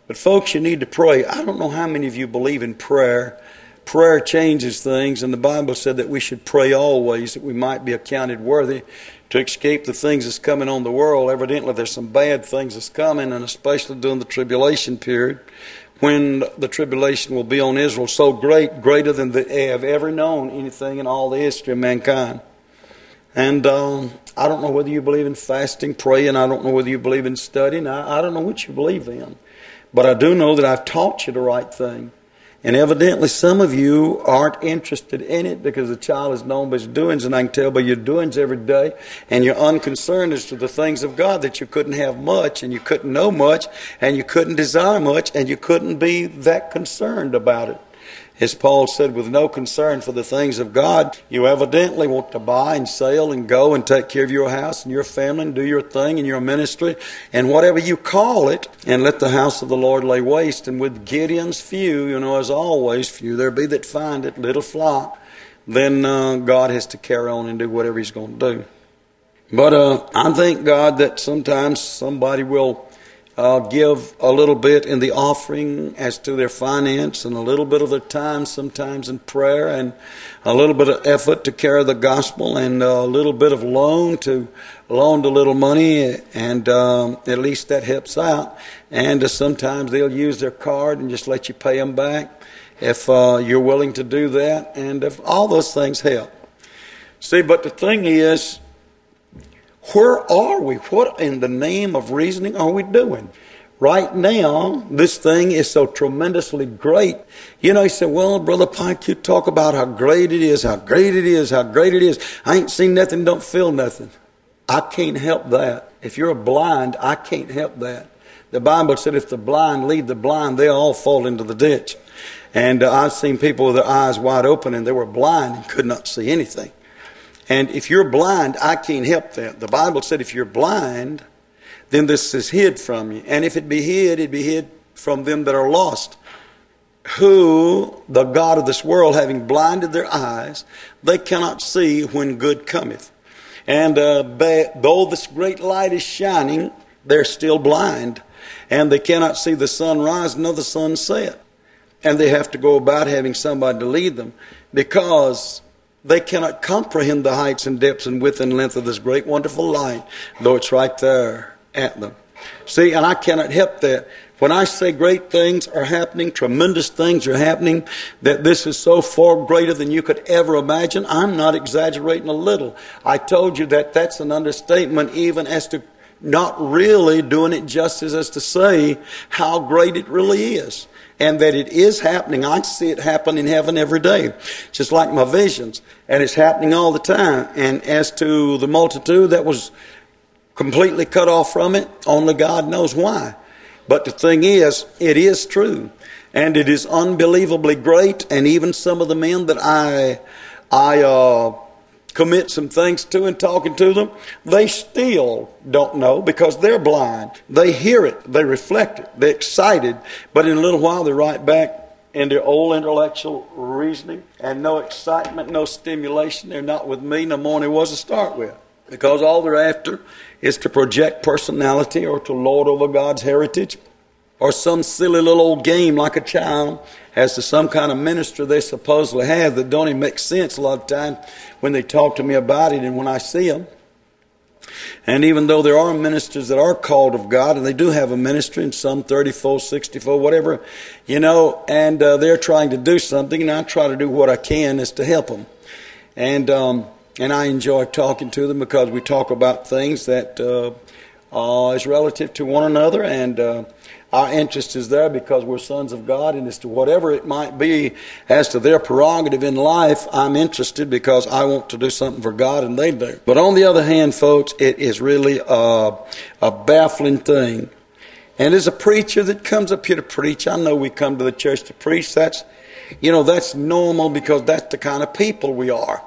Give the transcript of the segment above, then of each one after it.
But folks, you need to pray. I don't know how many of you believe in prayer. Prayer changes things, and the Bible said that we should pray always, that we might be accounted worthy to escape the things that's coming on the world. Evidently, there's some bad things that's coming, and especially during the tribulation period, when the tribulation will be on Israel so great, greater than they have ever known anything in all the history of mankind. And I don't know whether you believe in fasting, praying. I don't know whether you believe in studying. I don't know what you believe in. But I do know that I've taught you the right thing. And evidently some of you aren't interested in it because the child is known by his doings. And I can tell by your doings every day. And you're unconcerned as to the things of God, that you couldn't have much and you couldn't know much and you couldn't desire much and you couldn't be that concerned about it. As Paul said, with no concern for the things of God, you evidently want to buy and sell and go and take care of your house and your family and do your thing in your ministry and whatever you call it, and let the house of the Lord lay waste. And with Gideon's few, as always, few there be that find it, little flock, then God has to carry on and do whatever he's going to do. But I thank God that sometimes somebody will give a little bit in the offering as to their finance, and a little bit of their time sometimes in prayer, and a little bit of effort to carry the gospel, and a little bit of loan to little money, and at least that helps out. And sometimes they'll use their card and just let you pay them back if you're willing to do that, and if all those things help. See, but the thing is, where are we? What in the name of reasoning are we doing? Right now, this thing is so tremendously great. You say, well, Brother Pike, you talk about how great it is, how great it is, how great it is. I ain't seen nothing, don't feel nothing. I can't help that. If you're blind, I can't help that. The Bible said if the blind lead the blind, they'll all fall into the ditch. And I've seen people with their eyes wide open and they were blind and could not see anything. And if you're blind, I can't help that. The Bible said if you're blind, then this is hid from you. And if it be hid, it'd be hid from them that are lost, who the God of this world, having blinded their eyes, they cannot see when good cometh. And though this great light is shining, they're still blind. And they cannot see the sun rise nor the sun set. And they have to go about having somebody to lead them, because they cannot comprehend the heights and depths and width and length of this great wonderful light, though it's right there at them. See, and I cannot help that. When I say great things are happening, tremendous things are happening, that this is so far greater than you could ever imagine, I'm not exaggerating a little. I told you that that's an understatement, even as to not really doing it justice as to say how great it really is. And that it is happening. I see it happen in heaven every day, just like my visions. And it's happening all the time. And as to the multitude that was completely cut off from it, only God knows why. But the thing is, it is true. And it is unbelievably great. And even some of the men that I commit some things to and talking to them, they still don't know because they're blind. They hear it, they reflect it, they're excited, but in a little while they're right back in their old intellectual reasoning, and no excitement, no stimulation. They're not with me no more than they was to start with, because all they're after is to project personality or to lord over God's heritage, or some silly little old game like a child as to some kind of minister they supposedly have that don't even make sense a lot of times when they talk to me about it and when I see them. And even though there are ministers that are called of God, and they do have a ministry, and some 34, 64, whatever, and they're trying to do something, and I try to do what I can is to help them. And I enjoy talking to them because we talk about things that is relative to one another, and our interest is there because we're sons of God, and as to whatever it might be as to their prerogative in life, I'm interested because I want to do something for God and they do. But on the other hand, folks, it is really a baffling thing. And as a preacher that comes up here to preach, I know we come to the church to preach. That's normal because that's the kind of people we are.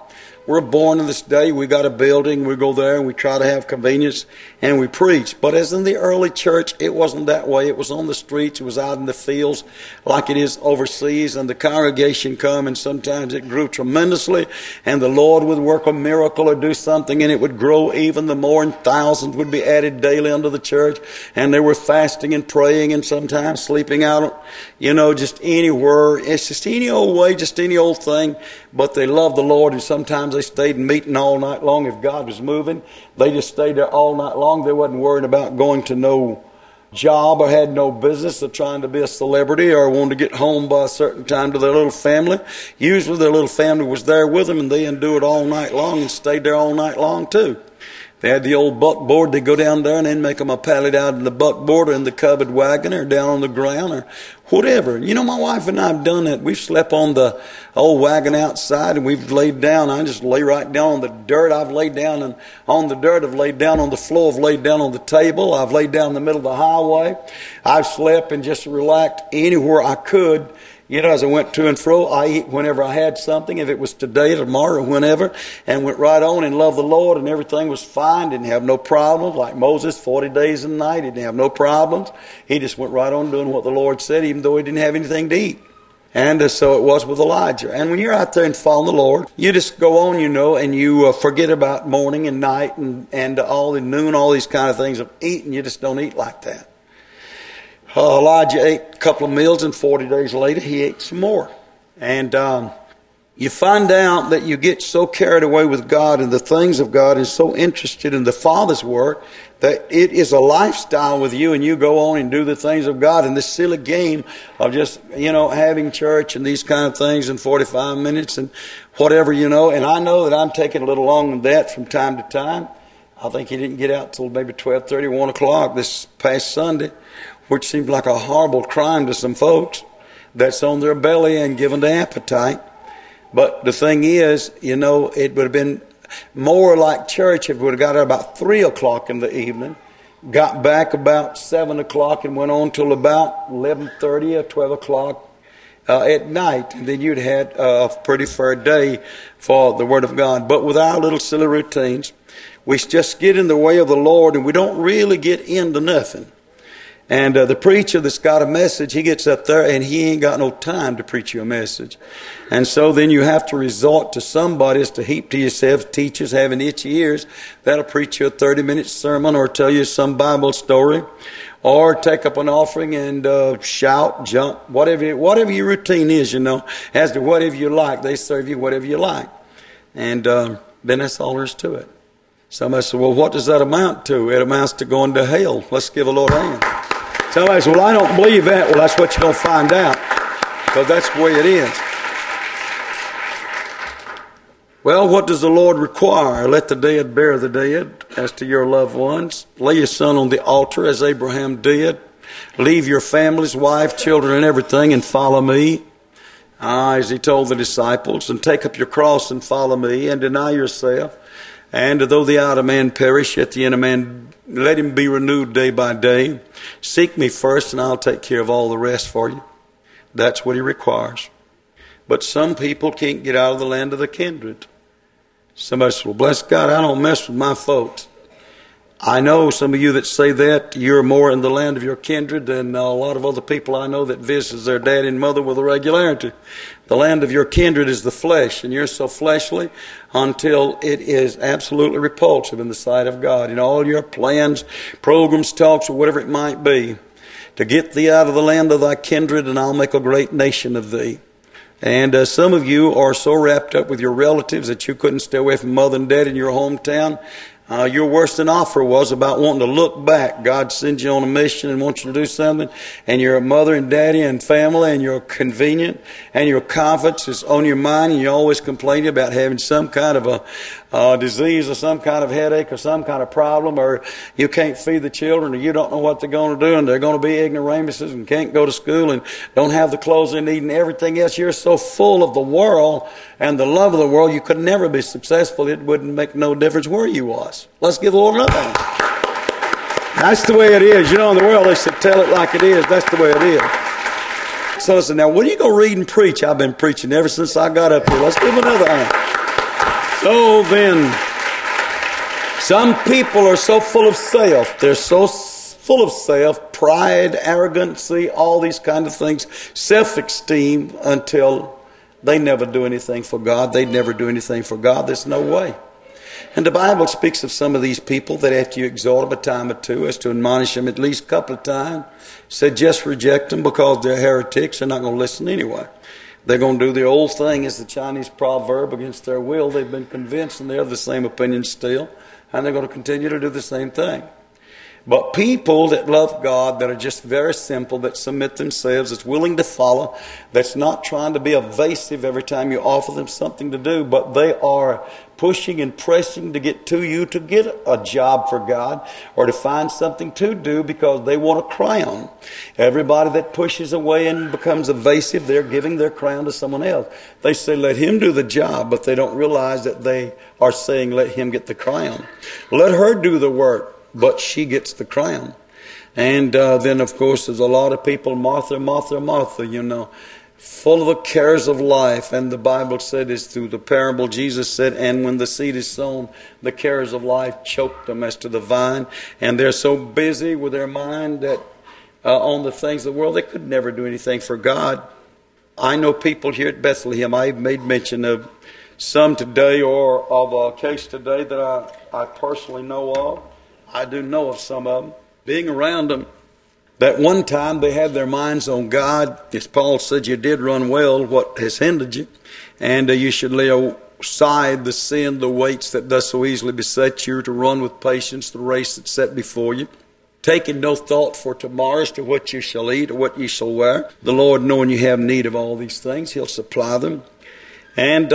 we're born in this day. We got a building. We go there and we try to have convenience and we preach. But as in the early church, it wasn't that way. It was on the streets. It was out in the fields like it is overseas. And the congregation come, and sometimes it grew tremendously. And the Lord would work a miracle or do something, and it would grow even the more, and thousands would be added daily unto the church. And they were fasting and praying and sometimes sleeping out, just anywhere. It's just any old way, just any old thing. But they loved the Lord, and sometimes they stayed in meeting all night long. If God was moving, they just stayed there all night long. They wasn't worried about going to no job or had no business of trying to be a celebrity or wanted to get home by a certain time to their little family. Usually their little family was there with them, and they endured all night long and stayed there all night long too. They had the old buckboard. They'd go down there and then make them a pallet out in the buckboard or in the covered wagon or down on the ground or whatever. My wife and I have done that. We've slept on the old wagon outside, and we've laid down. I just lay right down on the dirt. I've laid down on the dirt. I've laid down on the floor. I've laid down on the table. I've laid down in the middle of the highway. I've slept and just relaxed anywhere I could. As I went to and fro, I eat whenever I had something, if it was today, tomorrow, or whenever, and went right on and loved the Lord, and everything was fine, didn't have no problems. Like Moses, 40 days and night, he didn't have no problems. He just went right on doing what the Lord said, even though he didn't have anything to eat. And so it was with Elijah. And when you're out there and following the Lord, you just go on, and you forget about morning and night and all the noon, all these kind of things of eating. You just don't eat like that. Elijah ate a couple of meals, and 40 days later he ate some more. And you find out that you get so carried away with God and the things of God and so interested in the Father's work that it is a lifestyle with you, and you go on and do the things of God. And this silly game of just, having church and these kind of things in 45 minutes and whatever, And I know that I'm taking a little longer than that from time to time. I think he didn't get out till maybe 12:30, 1 o'clock this past Sunday, which seems like a horrible crime to some folks that's on their belly and given to appetite. But the thing is, it would have been more like church if we would have got out about 3 o'clock in the evening, got back about 7 o'clock and went on till about 11:30 or 12 o'clock at night. And then you'd had a pretty fair day for the Word of God. But with our little silly routines, we just get in the way of the Lord, and we don't really get into nothing. And the preacher that's got a message, he gets up there and he ain't got no time to preach you a message. And so then you have to resort to somebody as to heap to yourselves, teachers having itchy ears, that'll preach you a 30-minute sermon or tell you some Bible story or take up an offering and shout, jump, whatever your routine is, as to whatever you like. They serve you whatever you like. And then that's all there is to it. Somebody said, well, what does that amount to? It amounts to going to hell. Let's give the Lord a hand. Somebody said, well, I don't believe that. Well, that's what you're going to find out, because that's the way it is. Well, what does the Lord require? Let the dead bury the dead as to your loved ones. Lay your son on the altar as Abraham did. Leave your families, wife, children, and everything, and follow me. As he told the disciples, and take up your cross and follow me, and deny yourself. And though the outer man perish, yet the inner man, let him be renewed day by day. Seek me first, and I'll take care of all the rest for you. That's what he requires. But some people can't get out of the land of the kindred. Somebody says, well, bless God, I don't mess with my folks. I know some of you that say that, you're more in the land of your kindred than a lot of other people I know that visits their dad and mother with a regularity. The land of your kindred is the flesh, and you're so fleshly until it is absolutely repulsive in the sight of God. In all your plans, programs, talks, or whatever it might be, to get thee out of the land of thy kindred, and I'll make a great nation of thee. And some of you are so wrapped up with your relatives that you couldn't stay away from mother and dad in your hometown. Your worst an offer was about wanting to look back. God sends you on a mission and wants you to do something, and your mother and daddy and family, and you're convenient, and your confidence is on your mind, and you're always complaining about having some kind of a disease or some kind of headache or some kind of problem, or you can't feed the children, or you don't know what they're going to do, and they're going to be ignoramuses and can't go to school and don't have the clothes they need and everything else. You're so full of the world and the love of the world, you could never be successful. It wouldn't make no difference where you was. Let's give the Lord another hand. That's the way it is. In the world they said, tell it like it is. That's the way it is. So I said, now when you go read and preach? I've been preaching ever since I got up here. Let's give him another hand. So then, some people are so full of self. They're so full of self, pride, arrogancy, all these kind of things, self-esteem, until they never do anything for God. They never do anything for God. There's no way. And the Bible speaks of some of these people that after you exhort them a time or two, as to admonish them at least a couple of times, said just reject them because they're heretics. They're not going to listen anyway. They're going to do the old thing as the Chinese proverb, against their will. They've been convinced and they're of the same opinion still. And they're going to continue to do the same thing. But people that love God, that are just very simple, that submit themselves, that's willing to follow, that's not trying to be evasive every time you offer them something to do, but they are pushing and pressing to get to you to get a job for God or to find something to do because they want a crown. Everybody that pushes away and becomes evasive, they're giving their crown to someone else. They say, let him do the job, but they don't realize that they are saying, let him get the crown. Let her do the work, but she gets the crown. And then, of course, there's a lot of people, Martha, Martha, Martha, you know, full of the cares of life. And the Bible said, is through the parable, Jesus said, and when the seed is sown, the cares of life choke them as to the vine. And they're so busy with their mind that on the things of the world, they could never do anything for God. I know people here at Bethlehem, I've made mention of some today, or of a case today that I personally know of. I do know of some of them, being around them, that one time they had their minds on God. As Paul said, you did run well, what has hindered you? And you should lay aside the sin, the weights that does so easily beset you, to run with patience the race that's set before you, taking no thought for tomorrow as to what you shall eat or what you shall wear. The Lord, knowing you have need of all these things, He'll supply them. And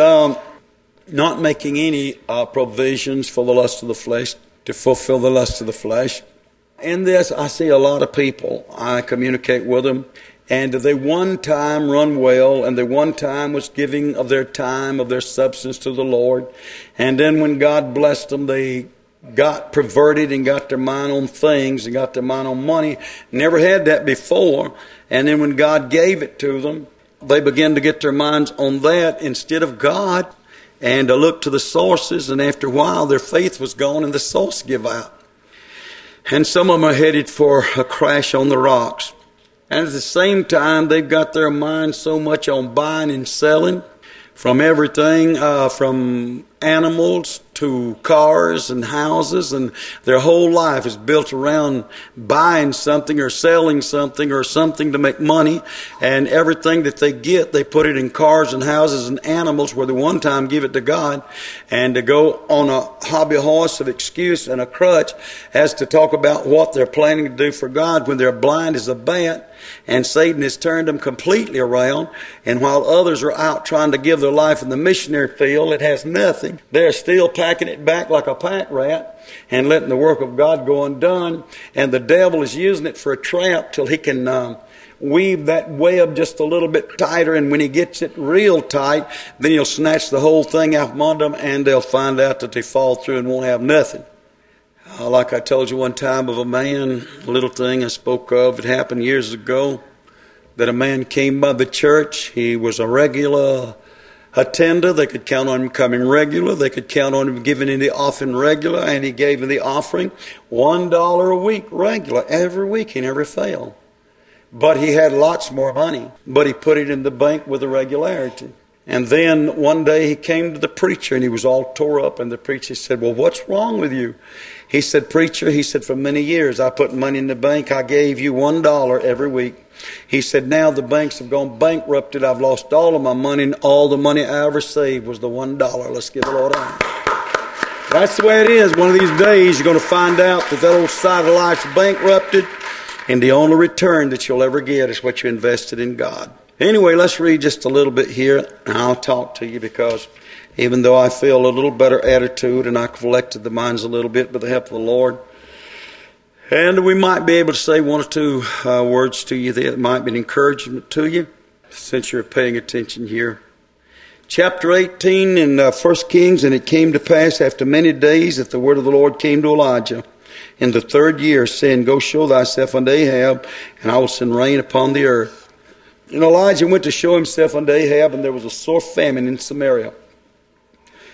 not making any provisions for the lust of the flesh, to fulfill the lust of the flesh. In this, I see a lot of people. I communicate with them, and they one time run well, and they one time was giving of their time, of their substance to the Lord. And then when God blessed them, they got perverted and got their mind on things and got their mind on money. Never had that before. And then when God gave it to them, they began to get their minds on that instead of God, and to look to the sources, and after a while their faith was gone and the source give out. And some of them are headed for a crash on the rocks. And at the same time, they've got their mind so much on buying and selling, from everything, from animals to cars and houses, and their whole life is built around buying something or selling something or something to make money. And everything that they get, they put it in cars and houses and animals, where they one time give it to God, and to go on a hobby horse of excuse and a crutch as to talk about what they're planning to do for God, when they're blind as a bat. And Satan has turned them completely around. And while others are out trying to give their life in the missionary field, it has nothing. They're still packing it back like a pack rat and letting the work of God go undone. And the devil is using it for a trap till he can weave that web just a little bit tighter. And when he gets it real tight, then he'll snatch the whole thing out from under them, and they'll find out that they fall through and won't have nothing. Like I told you one time of a man, a little thing I spoke of, it happened years ago, that a man came by the church. He was a regular attender. They could count on him coming regular. They could count on him giving in the offering regular, and he gave in the offering $1 a week regular. Every week he never failed. But he had lots more money, but he put it in the bank with a regularity. And then one day he came to the preacher, and he was all tore up, and the preacher said, well, what's wrong with you? He said, preacher, he said, for many years I put money in the bank. I gave you $1 every week. He said, now the banks have gone bankrupted. I've lost all of my money, and all the money I ever saved was the $1. Let's give the Lord honor. That's the way it is. One of these days you're going to find out that old side of life's bankrupted, and the only return that you'll ever get is what you invested in God. Anyway, let's read just a little bit here, and I'll talk to you, because even though I feel a little better attitude and I collected the minds a little bit with the help of the Lord, and we might be able to say one or two words to you that might be an encouragement to you, since you're paying attention here. Chapter 18 in 1 Kings, and it came to pass after many days that the word of the Lord came to Elijah in the 3rd year, saying, go show thyself unto Ahab, and I will send rain upon the earth. And Elijah went to show himself unto Ahab, and there was a sore famine in Samaria.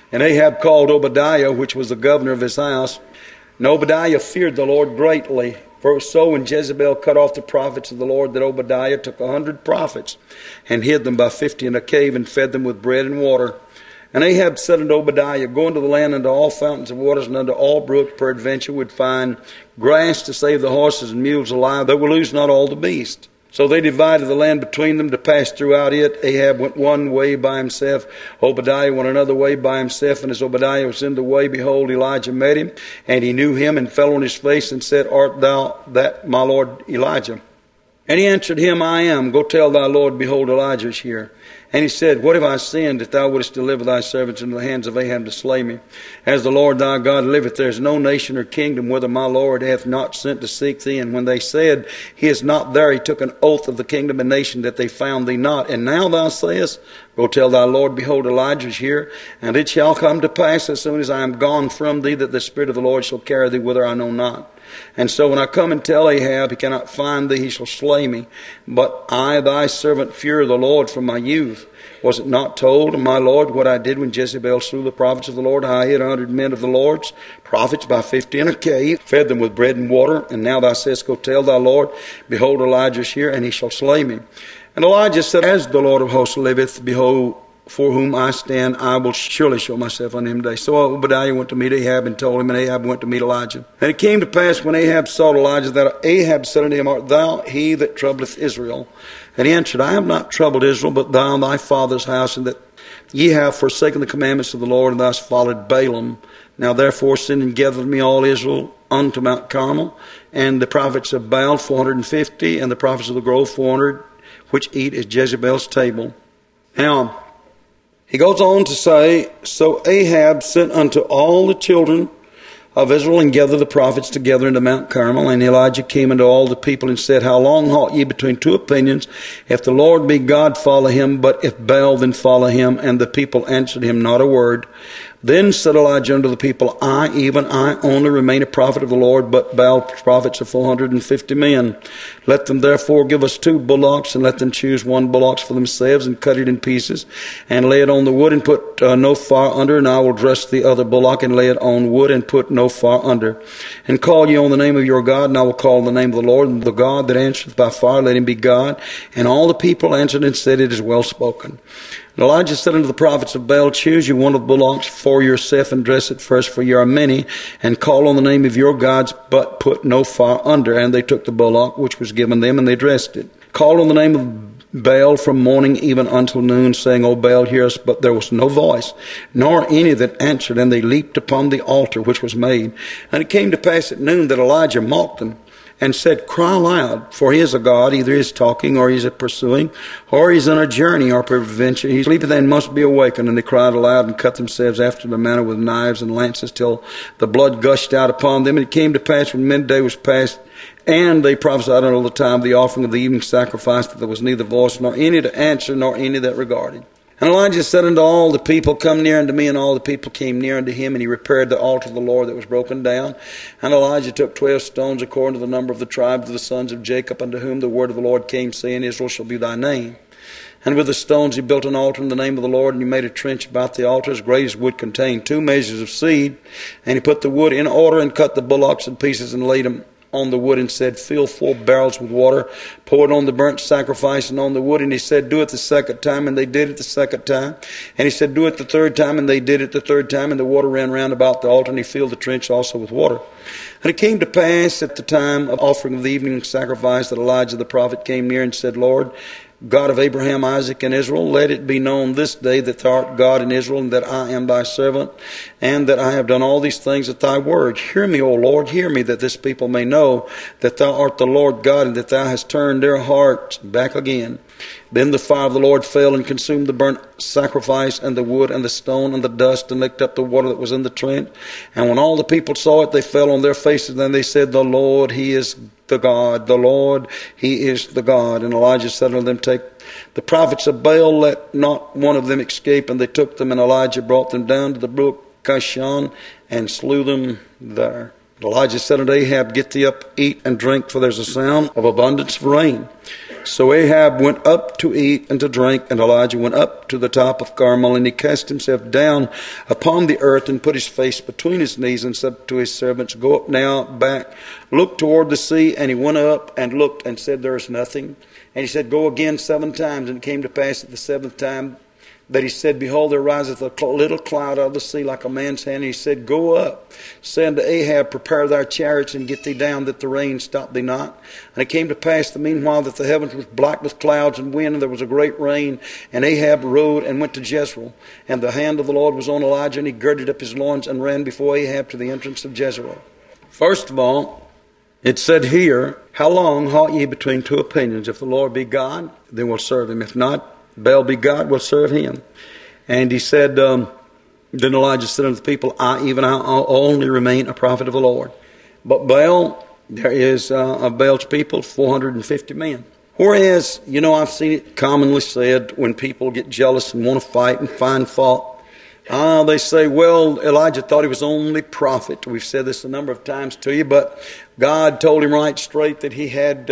And Ahab called Obadiah, which was the governor of his house. And Obadiah feared the Lord greatly. For it was so when Jezebel cut off the prophets of the Lord that Obadiah took 100 prophets and hid them by 50 in a cave and fed them with bread and water. And Ahab said unto Obadiah, Go into the land unto all fountains of waters and unto all brooks, peradventure would find grass to save the horses and mules alive, that will lose not all the beasts. So they divided the land between them to pass throughout it. Ahab went one way by himself. Obadiah went another way by himself. And as Obadiah was in the way, behold, Elijah met him. And he knew him and fell on his face and said, Art thou that my Lord Elijah? And he answered him, I am. Go tell thy Lord, behold, Elijah is here. And he said, What have I sinned, that thou wouldest deliver thy servants into the hands of Ahab to slay me? As the Lord thy God liveth, there is no nation or kingdom whither my Lord hath not sent to seek thee. And when they said, He is not there, he took an oath of the kingdom and nation that they found thee not. And now thou sayest, Go tell thy Lord, behold, Elijah is here. And it shall come to pass, as soon as I am gone from thee, that the Spirit of the Lord shall carry thee whither I know not. And so when I come and tell Ahab, he cannot find thee, he shall slay me. But I, thy servant, fear the Lord from my youth. Was it not told of my Lord what I did when Jezebel slew the prophets of the Lord? I hid 100 men of the Lord's prophets by 50 in a cave, fed them with bread and water. And now thou sayest, Go tell thy Lord, behold, Elijah is here, and he shall slay me. And Elijah said, As the Lord of hosts liveth, behold, for whom I stand, I will surely show myself unto him today. So Obadiah went to meet Ahab and told him, and Ahab went to meet Elijah. And it came to pass when Ahab saw Elijah, that Ahab said unto him, Art thou he that troubleth Israel? And he answered, I have not troubled Israel, but thou and thy father's house, and that ye have forsaken the commandments of the Lord, and thus followed Balaam. Now therefore send and gather me all Israel unto Mount Carmel, and the prophets of Baal 450, and the prophets of the grove 400, which eat at Jezebel's table. Now, he goes on to say, So Ahab sent unto all the children of Israel and gathered the prophets together into Mount Carmel. And Elijah came unto all the people and said, How long halt ye between two opinions? If the Lord be God, follow him, but if Baal, then follow him. And the people answered him not a word. Then said Elijah unto the people, I, even I only, remain a prophet of the Lord, but Baal prophets of 450 men. Let them therefore give us 2 bullocks, and let them choose 1 bullock for themselves, and cut it in pieces, and lay it on the wood, and put no fire under, and I will dress the other bullock, and lay it on wood, and put no fire under. And call ye on the name of your God, and I will call on the name of the Lord, and the God that answereth by fire, let him be God. And all the people answered and said, It is well spoken. And Elijah said unto the prophets of Baal, Choose you 1 of the bullocks for yourself, and dress it first, for ye are many, and call on the name of your gods, but put no fire under. And they took the bullock which was given them, and they dressed it. Called on the name of Baal from morning even until noon, saying, O Baal, hear us. But there was no voice, nor any that answered, and they leaped upon the altar which was made. And it came to pass at noon that Elijah mocked them, and said, Cry aloud, for he is a God, either he is talking, or he is pursuing, or he is on a journey, or peradventure he sleepeth and must be awakened. And they cried aloud, and cut themselves after the manner with knives and lances, till the blood gushed out upon them. And it came to pass when midday was past, and they prophesied until the time of the offering of the evening sacrifice, that there was neither voice, nor any to answer, nor any that regarded. And Elijah said unto all the people, Come near unto me. And all the people came near unto him, and he repaired the altar of the Lord that was broken down. And Elijah took 12 stones according to the number of the tribes of the sons of Jacob, unto whom the word of the Lord came, saying, Israel shall be thy name. And with the stones he built an altar in the name of the Lord, and he made a trench about the altar as great as would contain 2 measures of seed. And he put the wood in order, and cut the bullocks in pieces, and laid them on the wood, and said, Fill 4 barrels with water, pour it on the burnt sacrifice and on the wood. And he said, Do it the second time. And they did it the second time. And he said, Do it the third time. And they did it the third time. And the water ran round about the altar, and he filled the trench also with water. And it came to pass at the time of offering of the evening sacrifice, that Elijah the prophet came near and said, Lord, God of Abraham, Isaac, and Israel, let it be known this day that thou art God in Israel, and that I am thy servant, and that I have done all these things at thy word. Hear me, O Lord, hear me, that this people may know that thou art the Lord God, and that thou hast turned their hearts back again. Then the fire of the Lord fell and consumed the burnt sacrifice, and the wood, and the stone, and the dust, and licked up the water that was in the trench. And when all the people saw it, they fell on their faces, and they said, The Lord, he is the God. The Lord, he is the God. And Elijah said unto them, Take the prophets of Baal, let not one of them escape. And they took them, and Elijah brought them down to the brook Kishon, and slew them there. Elijah said unto Ahab, Get thee up, eat and drink, for there's a sound of abundance of rain. So Ahab went up to eat and to drink, and Elijah went up to the top of Carmel, and he cast himself down upon the earth and put his face between his knees and said to his servants, Go up now, back, look toward the sea. And he went up and looked and said, There is nothing. And he said, Go again 7 times. And it came to pass at the 7th time that he said, Behold, there riseth a little cloud out of the sea like a man's hand. And he said, Go up, say unto Ahab, Prepare thy chariots and get thee down, that the rain stop thee not. And it came to pass the meanwhile that the heavens was black with clouds and wind, and there was a great rain. And Ahab rode and went to Jezreel. And the hand of the Lord was on Elijah, and he girded up his loins and ran before Ahab to the entrance of Jezreel. First of all, it said here, How long halt ye between 2 opinions? If the Lord be God, then we'll serve him. If not, Baal be God, will serve him. And he said, then Elijah said unto the people, I only remain a prophet of the Lord. But Baal, there is of Baal's people 450 men. Whereas, I've seen it commonly said when people get jealous and want to fight and find fault, they say, well, Elijah thought he was only prophet. We've said this a number of times to you, but God told him right straight that he had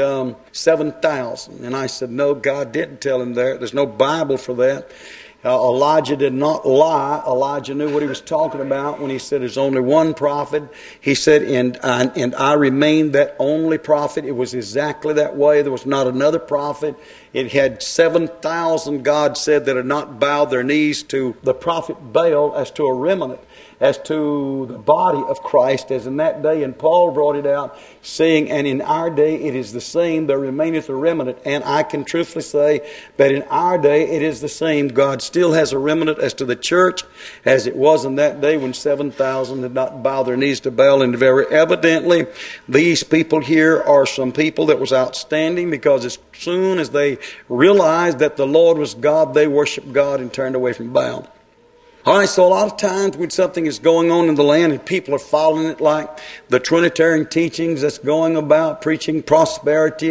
7,000. And I said, no, God didn't tell him that. There's no Bible for that. Elijah did not lie. Elijah knew what he was talking about when he said there's only one prophet. He said, and I remain that only prophet. It was exactly that way. There was not another prophet. It had 7,000, God said, that had not bowed their knees to the prophet Baal as to a remnant, as to the body of Christ, as in that day. And Paul brought it out, saying, and in our day it is the same, there remaineth a remnant. And I can truthfully say that in our day it is the same. God still has a remnant as to the church, as it was in that day when 7,000 had not bowed their knees to Baal. And very evidently, these people here are some people that was outstanding, because as soon as they realized that the Lord was God, they worshiped God and turned away from Baal. All right, so a lot of times when something is going on in the land and people are following it, like the Trinitarian teachings that's going about, preaching prosperity,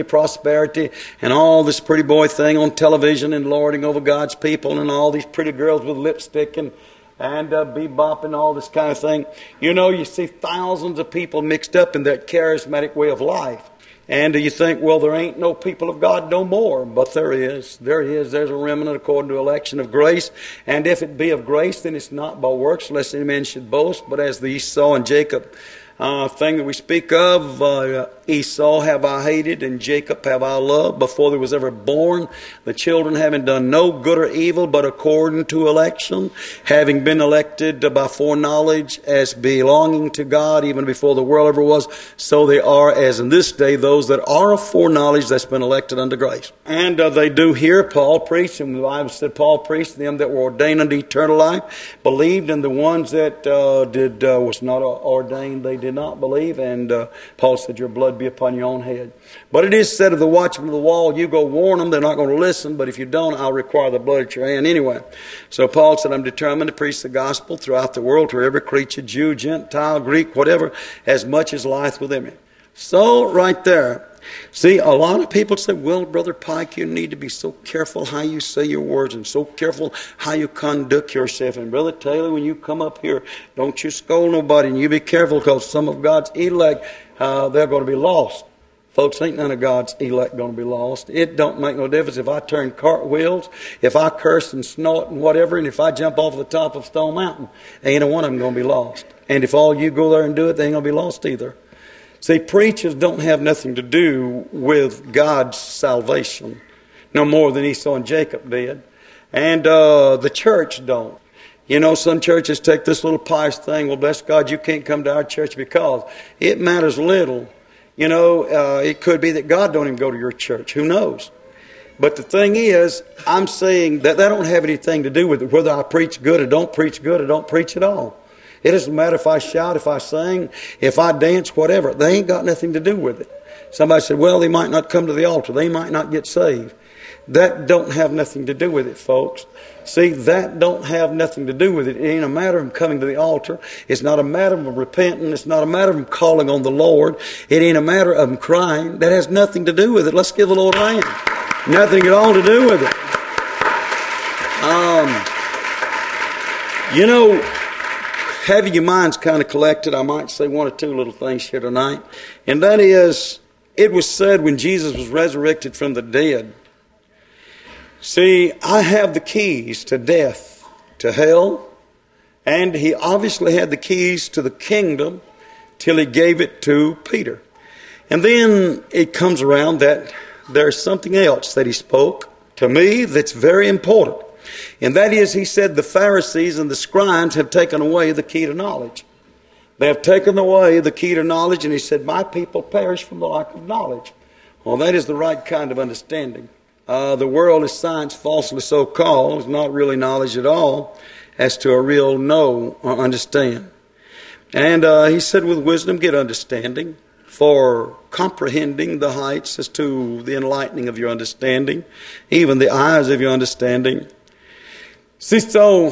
and all this pretty boy thing on television and lording over God's people, and all these pretty girls with lipstick and bebop and all this kind of thing. You see thousands of people mixed up in that charismatic way of life. And you think, well, there ain't no people of God no more. But there is. There's a remnant according to election of grace. And if it be of grace, then it's not by works, lest any man should boast. But as the Esau and Jacob thing that we speak of, Esau have I hated and Jacob have I loved before there was ever born, the children having done no good or evil but according to election, having been elected by foreknowledge as belonging to God even before the world ever was, so they are as in this day those that are of foreknowledge that's been elected unto grace. And they do hear Paul preach, and the Bible said Paul preached them that were ordained unto eternal life, believed, and the ones that was not ordained, they did not believe. And Paul said, your blood be upon your own head. But it is said of the watchman of the wall, you go warn them, they're not going to listen, but if you don't, I'll require the blood at your hand anyway. So Paul said, I'm determined to preach the gospel throughout the world to every creature, Jew, Gentile, Greek, whatever, as much as lieth within me. So right there, see, a lot of people say, well, Brother Pike, you need to be so careful how you say your words and so careful how you conduct yourself. And Brother Taylor, when you come up here, don't you scold nobody, and you be careful, because some of God's elect, they're going to be lost. Folks, ain't none of God's elect going to be lost. It don't make no difference if I turn cartwheels, if I curse and snort and whatever, and if I jump off the top of Stone Mountain, ain't a one of them going to be lost. And if all you go there and do it, they ain't going to be lost either. See, preachers don't have nothing to do with God's salvation, no more than Esau and Jacob did. And the church don't. Some churches take this little pious thing, well, bless God, you can't come to our church because it matters little. It could be that God don't even go to your church. Who knows? But the thing is, I'm saying that don't have anything to do with it, whether I preach good or don't preach good or don't preach at all. It doesn't matter if I shout, if I sing, if I dance, whatever. They ain't got nothing to do with it. Somebody said, well, they might not come to the altar. They might not get saved. That don't have nothing to do with it, folks. See, that don't have nothing to do with it. It ain't a matter of them coming to the altar. It's not a matter of them repenting. It's not a matter of them calling on the Lord. It ain't a matter of them crying. That has nothing to do with it. Let's give the Lord a hand. Nothing at all to do with it. having your minds kind of collected, I might say one or two little things here tonight. And that is, it was said when Jesus was resurrected from the dead, see, I have the keys to death, to hell, and he obviously had the keys to the kingdom till he gave it to Peter. And then it comes around that there's something else that he spoke to me that's very important. And that is, he said, the Pharisees and the scribes have taken away the key to knowledge. They have taken away the key to knowledge, and he said, my people perish from the lack of knowledge. Well, that is the right kind of understanding. The world is science falsely so called. It's not really knowledge at all as to a real know or understand. And he said, with wisdom get understanding, for comprehending the heights as to the enlightening of your understanding, even the eyes of your understanding. See, so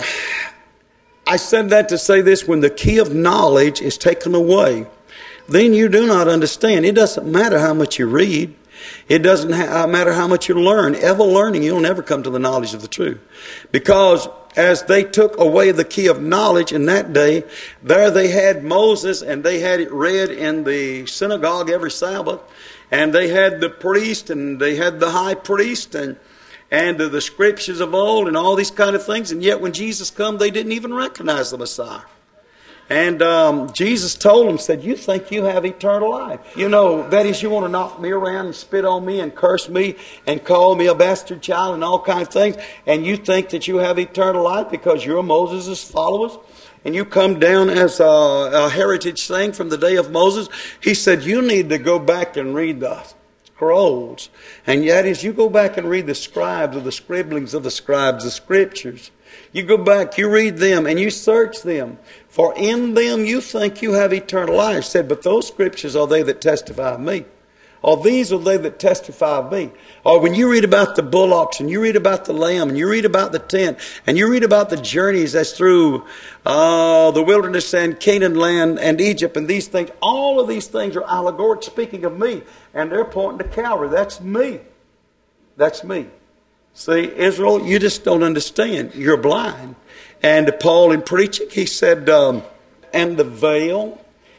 I said that to say this: when the key of knowledge is taken away, then you do not understand. It doesn't matter how much you read. It doesn't matter how much you learn. Ever learning, you'll never come to the knowledge of the truth. Because as they took away the key of knowledge in that day, there they had Moses, and they had it read in the synagogue every Sabbath, and they had the priest, and they had the high priest, and the scriptures of old, and all these kind of things. And yet when Jesus come, they didn't even recognize the Messiah. And Jesus told them, said, you think you have eternal life. You know, that is, you want to knock me around and spit on me and curse me and call me a bastard child and all kinds of things. And you think that you have eternal life because you're Moses' followers. And you come down as a heritage thing from the day of Moses. He said, you need to go back and read the scrolls. And that is, you go back and read the scribes or the scribblings of the scribes, the scriptures. You go back, you read them, and you search them. For in them you think you have eternal life. Said, but those scriptures are they that testify of me. Or these are they that testify of me. Or when you read about the bullocks, and you read about the lamb, and you read about the tent, and you read about the journeys that's through the wilderness and Canaan land and Egypt and these things, all of these things are allegoric, speaking of me. And they're pointing to Calvary. That's me. That's me. See, Israel, you just don't understand. You're blind. And Paul, in preaching, he said, and the veil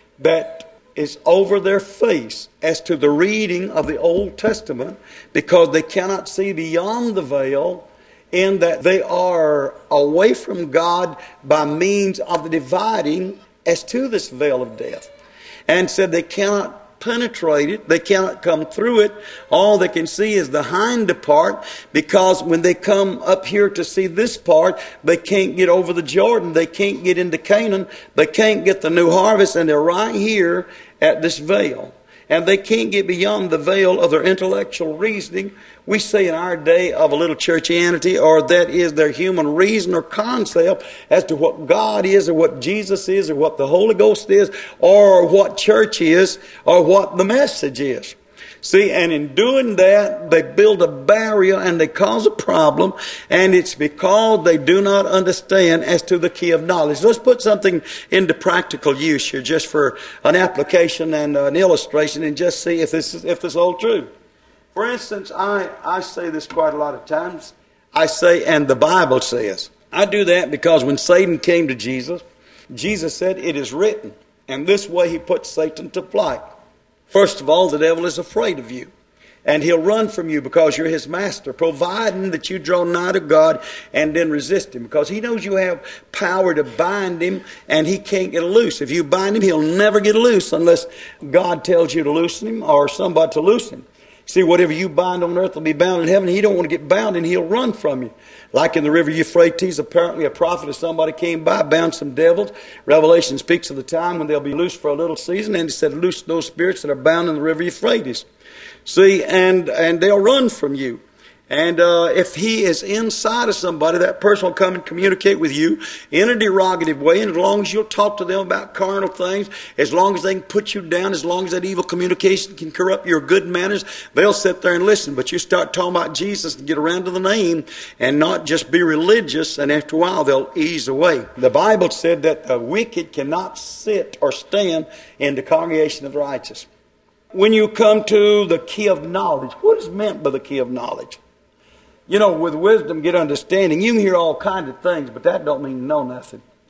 that is over their face as to the reading of the Old Testament, because they cannot see beyond the veil, in that they are away from God by means of the dividing as to this veil of death. And said they cannot penetrate it. They cannot come through it. All they can see is the hind part, because when they come up here to see this part, they can't get over the Jordan. They can't get into Canaan. They can't get the new harvest, and they're right here at this veil. And they can't get beyond the veil of their intellectual reasoning. We say in our day of a little churchianity, or that is their human reason or concept as to what God is, or what Jesus is, or what the Holy Ghost is, or what church is, or what the message is. See, and in doing that, they build a barrier and they cause a problem, and it's because they do not understand as to the key of knowledge. Let's put something into practical use here, just for an application and an illustration, and just see if this holds true. For instance, I say this quite a lot of times. I say, and the Bible says. I do that because when Satan came to Jesus, Jesus said, it is written. And this way he put Satan to flight. First of all, the devil is afraid of you. And he'll run from you because you're his master, providing that you draw nigh to God and then resist him. Because he knows you have power to bind him, and he can't get loose. If you bind him, he'll never get loose unless God tells you to loosen him or somebody to loosen him. See, whatever you bind on earth will be bound in heaven. He don't want to get bound, and he'll run from you. Like in the river Euphrates, apparently a prophet or somebody came by, bound some devils. Revelation speaks of the time when they'll be loose for a little season, and he said, loose those spirits that are bound in the river Euphrates. See, and they'll run from you. And if he is inside of somebody, that person will come and communicate with you in a derogative way. And as long as you'll talk to them about carnal things, as long as they can put you down, as long as that evil communication can corrupt your good manners, they'll sit there and listen. But you start talking about Jesus and get around to the name and not just be religious, and after a while they'll ease away. The Bible said that the wicked cannot sit or stand in the congregation of the righteous. When you come to the key of knowledge, what is meant by the key of knowledge? You know, with wisdom get understanding. You can hear all kinds of things, but that don't mean know nothing.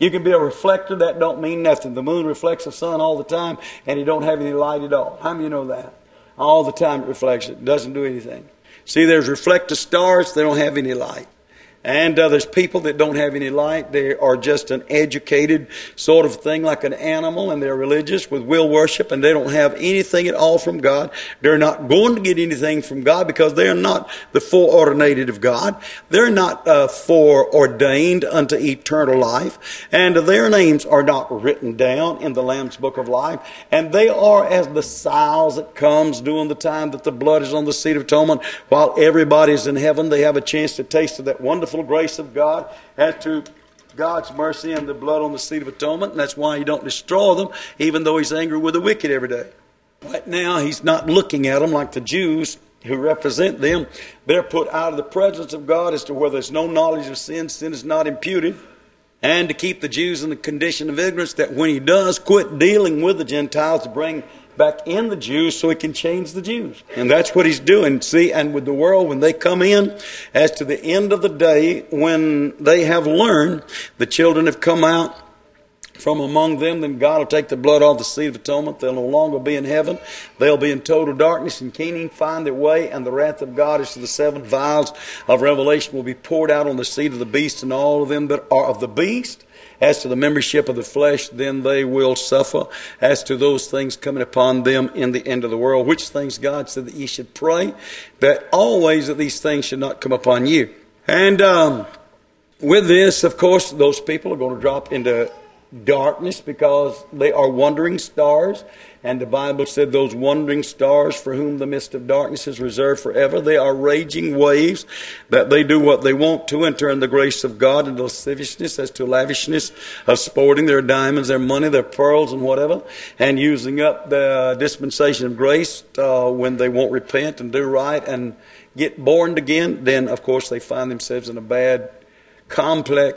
You can be a reflector. That don't mean nothing. The moon reflects the sun all the time, and it don't have any light at all. How many of you know that? All the time it reflects it. It doesn't do anything. See, there's reflector stars. They don't have any light. And there's people that don't have any light. They are just an educated sort of thing, like an animal, and they're religious with will worship, and they don't have anything at all from God. They're not going to get anything from God because they are not the foreordinated of God. They're not foreordained unto eternal life, and their names are not written down in the Lamb's Book of Life. And they are as the sows that comes during the time that the blood is on the seat of atonement. While everybody's in heaven, they have a chance to taste of that wonderful grace of God as to God's mercy and the blood on the seat of atonement. And that's why He don't destroy them, even though He's angry with the wicked every day. Right now, He's not looking at them like the Jews who represent them. They're put out of the presence of God as to where there's no knowledge of sin. Sin is not imputed. And to keep the Jews in the condition of ignorance, that when He does quit dealing with the Gentiles, to bring back in the Jews so He can change the Jews. And that's what He's doing. See, and with the world, when they come in, as to the end of the day, when they have learned, the children have come out from among them, then God will take the blood off the seat of atonement. They'll no longer be in heaven. They'll be in total darkness, and can't even find their way. And the wrath of God, as to the 7 vials of Revelation, will be poured out on the seed of the beast and all of them that are of the beast. As to the membership of the flesh, then they will suffer. As to those things coming upon them in the end of the world, which things God said that ye should pray, that always that these things should not come upon you. And with this, of course, those people are going to drop into darkness because they are wandering stars. And the Bible said those wandering stars for whom the mist of darkness is reserved forever, they are raging waves, that they do what they want to and turn the grace of God into lasciviousness, as to lavishness of sporting their diamonds, their money, their pearls, and whatever, and using up the dispensation of grace when they won't repent and do right and get born again. Then, of course, they find themselves in a bad, complex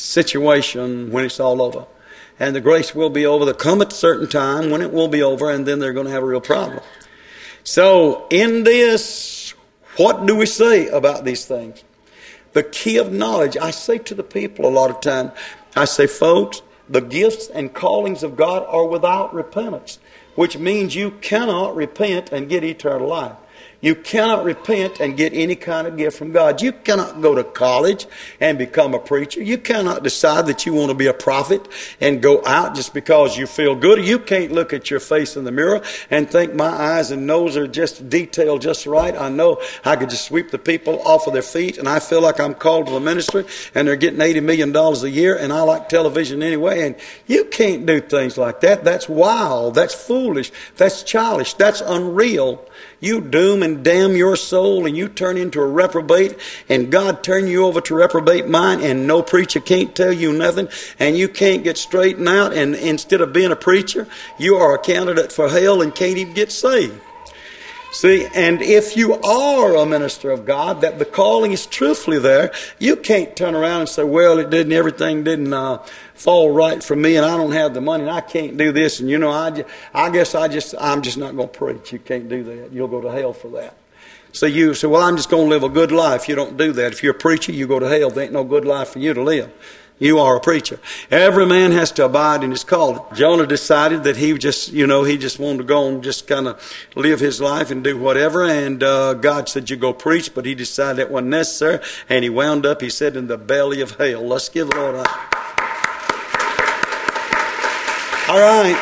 situation when it's all over. And the grace will be over. There'll come at a certain time when it will be over, and then they're going to have a real problem. So in this, what do we say about these things? The key of knowledge. I say to the people a lot of time, I say, folks, the gifts and callings of God are without repentance, which means you cannot repent and get eternal life. You cannot repent and get any kind of gift from God. You cannot go to college and become a preacher. You cannot decide that you want to be a prophet and go out just because you feel good. You can't look at your face in the mirror and think my eyes and nose are just detailed just right. I know I could just sweep the people off of their feet, and I feel like I'm called to the ministry, and they're getting $80 million a year, and I like television anyway. And you can't do things like that. That's wild. That's foolish. That's childish. That's unreal. You doom and damn your soul, and you turn into a reprobate, and God turn you over to reprobate mind, and no preacher can't tell you nothing, and you can't get straightened out, and instead of being a preacher, you are a candidate for hell and can't even get saved. See, and if you are a minister of God, that the calling is truthfully there, you can't turn around and say, well, everything didn't fall right for me, and I don't have the money, and I can't do this, and I'm just not going to preach. You can't do that. You'll go to hell for that. So you say, well, I'm just going to live a good life. You don't do that. If you're a preacher, you go to hell. There ain't no good life for you to live. You are a preacher. Every man has to abide in his calling. Jonah decided that he just wanted to go and just kind of live his life and do whatever. And God said, you go preach. But he decided that wasn't necessary. And he wound up, he said, in the belly of hell. Let's give the Lord a... All right.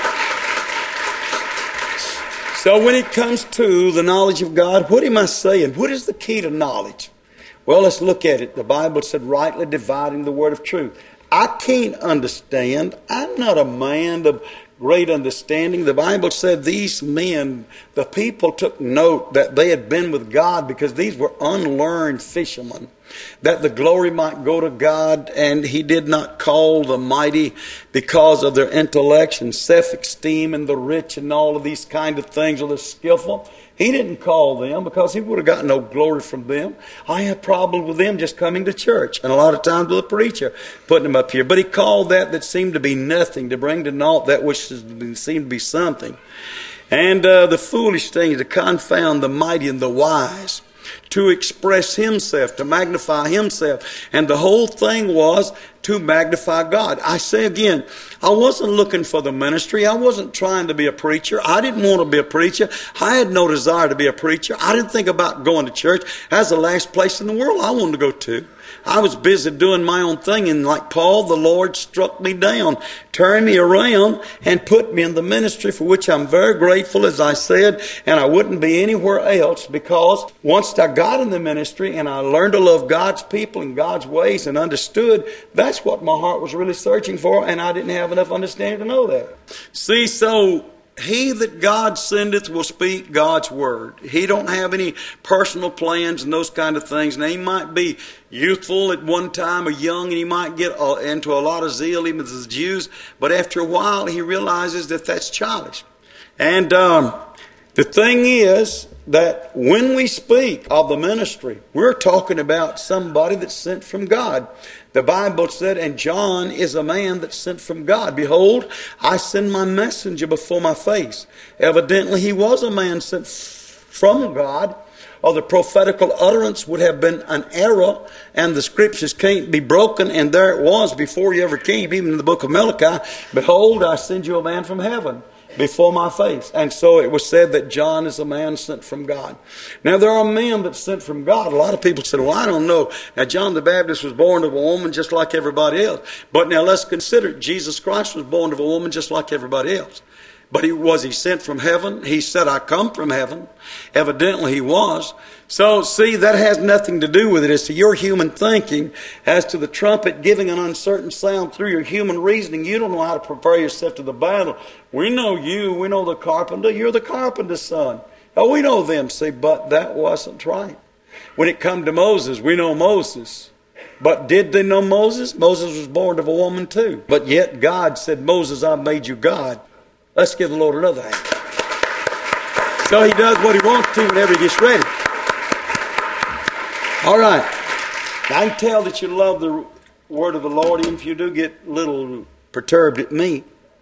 So when it comes to the knowledge of God, what am I saying? What is the key to knowledge? Well, let's look at it. The Bible said, rightly dividing the word of truth. I can't understand. I'm not a man of great understanding. The Bible said these men, the people took note that they had been with God because these were unlearned fishermen, that the glory might go to God, and he did not call the mighty because of their intellect and self-esteem and the rich and all of these kind of things, or the skillful. He didn't call them because he would have gotten no glory from them. I have problems with them just coming to church, and a lot of times with a preacher putting them up here. But he called that seemed to be nothing to bring to naught that which seemed to be something. And the foolish things to confound the mighty and the wise, to express himself, to magnify himself. And the whole thing was to magnify God. I say again, I wasn't looking for the ministry. I wasn't trying to be a preacher. I didn't want to be a preacher. I had no desire to be a preacher. I didn't think about going to church. That's the last place in the world I wanted to go to. I was busy doing my own thing, and like Paul, the Lord struck me down, turned me around, and put me in the ministry, for which I'm very grateful, as I said, and I wouldn't be anywhere else, because once I got in the ministry and I learned to love God's people and God's ways and understood, that's what my heart was really searching for, and I didn't have enough understanding to know that. See, so he that God sendeth will speak God's word. He don't have any personal plans and those kind of things. Now, he might be youthful at one time or young, and he might get into a lot of zeal, even as the Jews. But after a while, he realizes that that's childish. And the thing is that when we speak of the ministry, we're talking about somebody that's sent from God. The Bible said, and John is a man that's sent from God. Behold, I send my messenger before my face. Evidently, he was a man sent from God, or the prophetical utterance would have been an error, and the scriptures can't be broken. And there it was before he ever came, even in the book of Malachi. Behold, I send you a man from heaven before my face. And so it was said that John is a man sent from God. Now, there are men that sent from God. A lot of people said, well, I don't know. Now, John the Baptist was born of a woman just like everybody else. But now let's consider it. Jesus Christ was born of a woman just like everybody else. But was he sent from heaven? He said, I come from heaven. Evidently he was. So, see, that has nothing to do with it. As to your human thinking, as to the trumpet giving an uncertain sound through your human reasoning, you don't know how to prepare yourself to the battle. We know you. We know the carpenter. You're the carpenter's son. Oh, we know them. See, but that wasn't right. When it come to Moses, we know Moses. But did they know Moses? Moses was born of a woman too. But yet God said, Moses, I made you God. Let's give the Lord another hand. So he does what he wants to whenever he gets ready. All right. I can tell that you love the word of the Lord, even if you do get a little perturbed at me,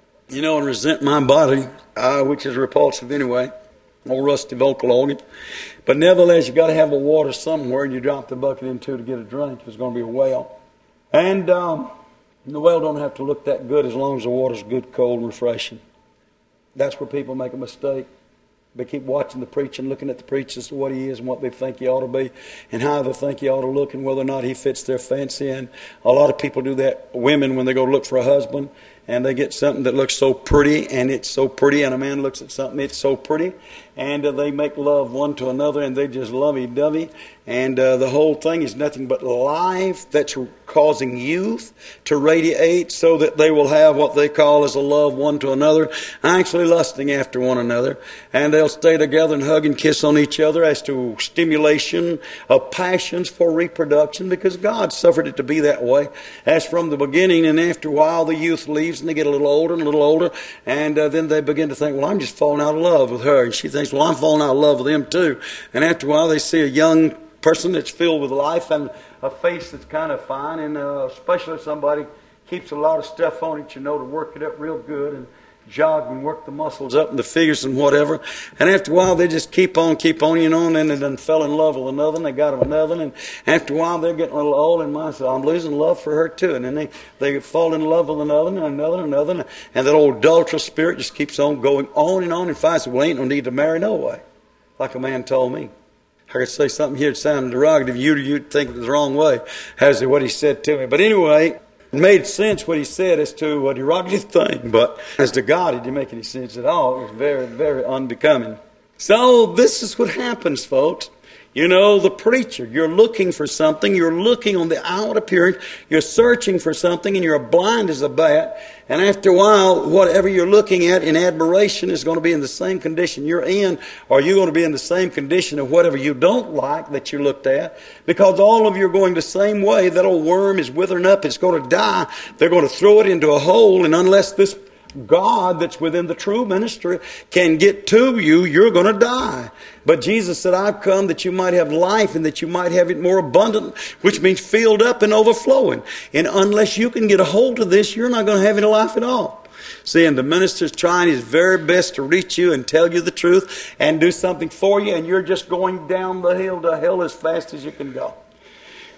and resent my body, which is repulsive anyway. Old rusty vocal organ. But nevertheless, you got to have a water somewhere, and you drop the bucket into to get a drink. If it's going to be a well. And the well don't have to look that good as long as the water's good, cold, and refreshing. That's where people make a mistake. They keep watching the preacher and looking at the preacher as to what he is and what they think he ought to be and how they think he ought to look and whether or not he fits their fancy. And a lot of people do that. Women, when they go look for a husband and they get something that looks so pretty, and it's so pretty, and a man looks at something, it's so pretty, and they make love one to another, and they just lovey-dovey. And the whole thing is nothing but life that's causing youth to radiate so that they will have what they call as a love one to another, actually lusting after one another. And they'll stay together and hug and kiss on each other as to stimulation of passions for reproduction, because God suffered it to be that way as from the beginning. And after a while, the youth leaves and they get a little older, and then they begin to think, well, I'm just falling out of love with her. And she thinks, well, I'm falling out of love with him too. And after a while, they see a young person that's filled with life and a face that's kind of fine, and especially if somebody keeps a lot of stuff on it, to work it up real good and jog and work the muscles up and the figures and whatever. And after a while, they just keep on, and then they done fell in love with another, and they got another, and after a while, they're getting a little old, and I'm losing love for her too. And then they fall in love with another, and another, and that old adulterous spirit just keeps on going on, and finally says, well, ain't no need to marry no way. Like a man told me. I could say something here that sounded derogative. You'd think it was the wrong way, as to what he said to me. But anyway, it made sense what he said as to a derogative thing. But as to God, it didn't make any sense at all. It was very, very unbecoming. So this is what happens, folks. The preacher, you're looking for something, you're looking on the outward appearance, you're searching for something, and you're blind as a bat. And after a while, whatever you're looking at in admiration is going to be in the same condition you're in, or you're going to be in the same condition of whatever you don't like that you looked at, because all of you are going the same way. That old worm is withering up, it's going to die. They're going to throw it into a hole, and unless this God that's within the true ministry can get to you, you're going to die. But Jesus said, I've come that you might have life and that you might have it more abundant, which means filled up and overflowing. And unless you can get a hold of this, you're not going to have any life at all. See, and the minister's trying his very best to reach you and tell you the truth and do something for you, and you're just going down the hill to hell as fast as you can go.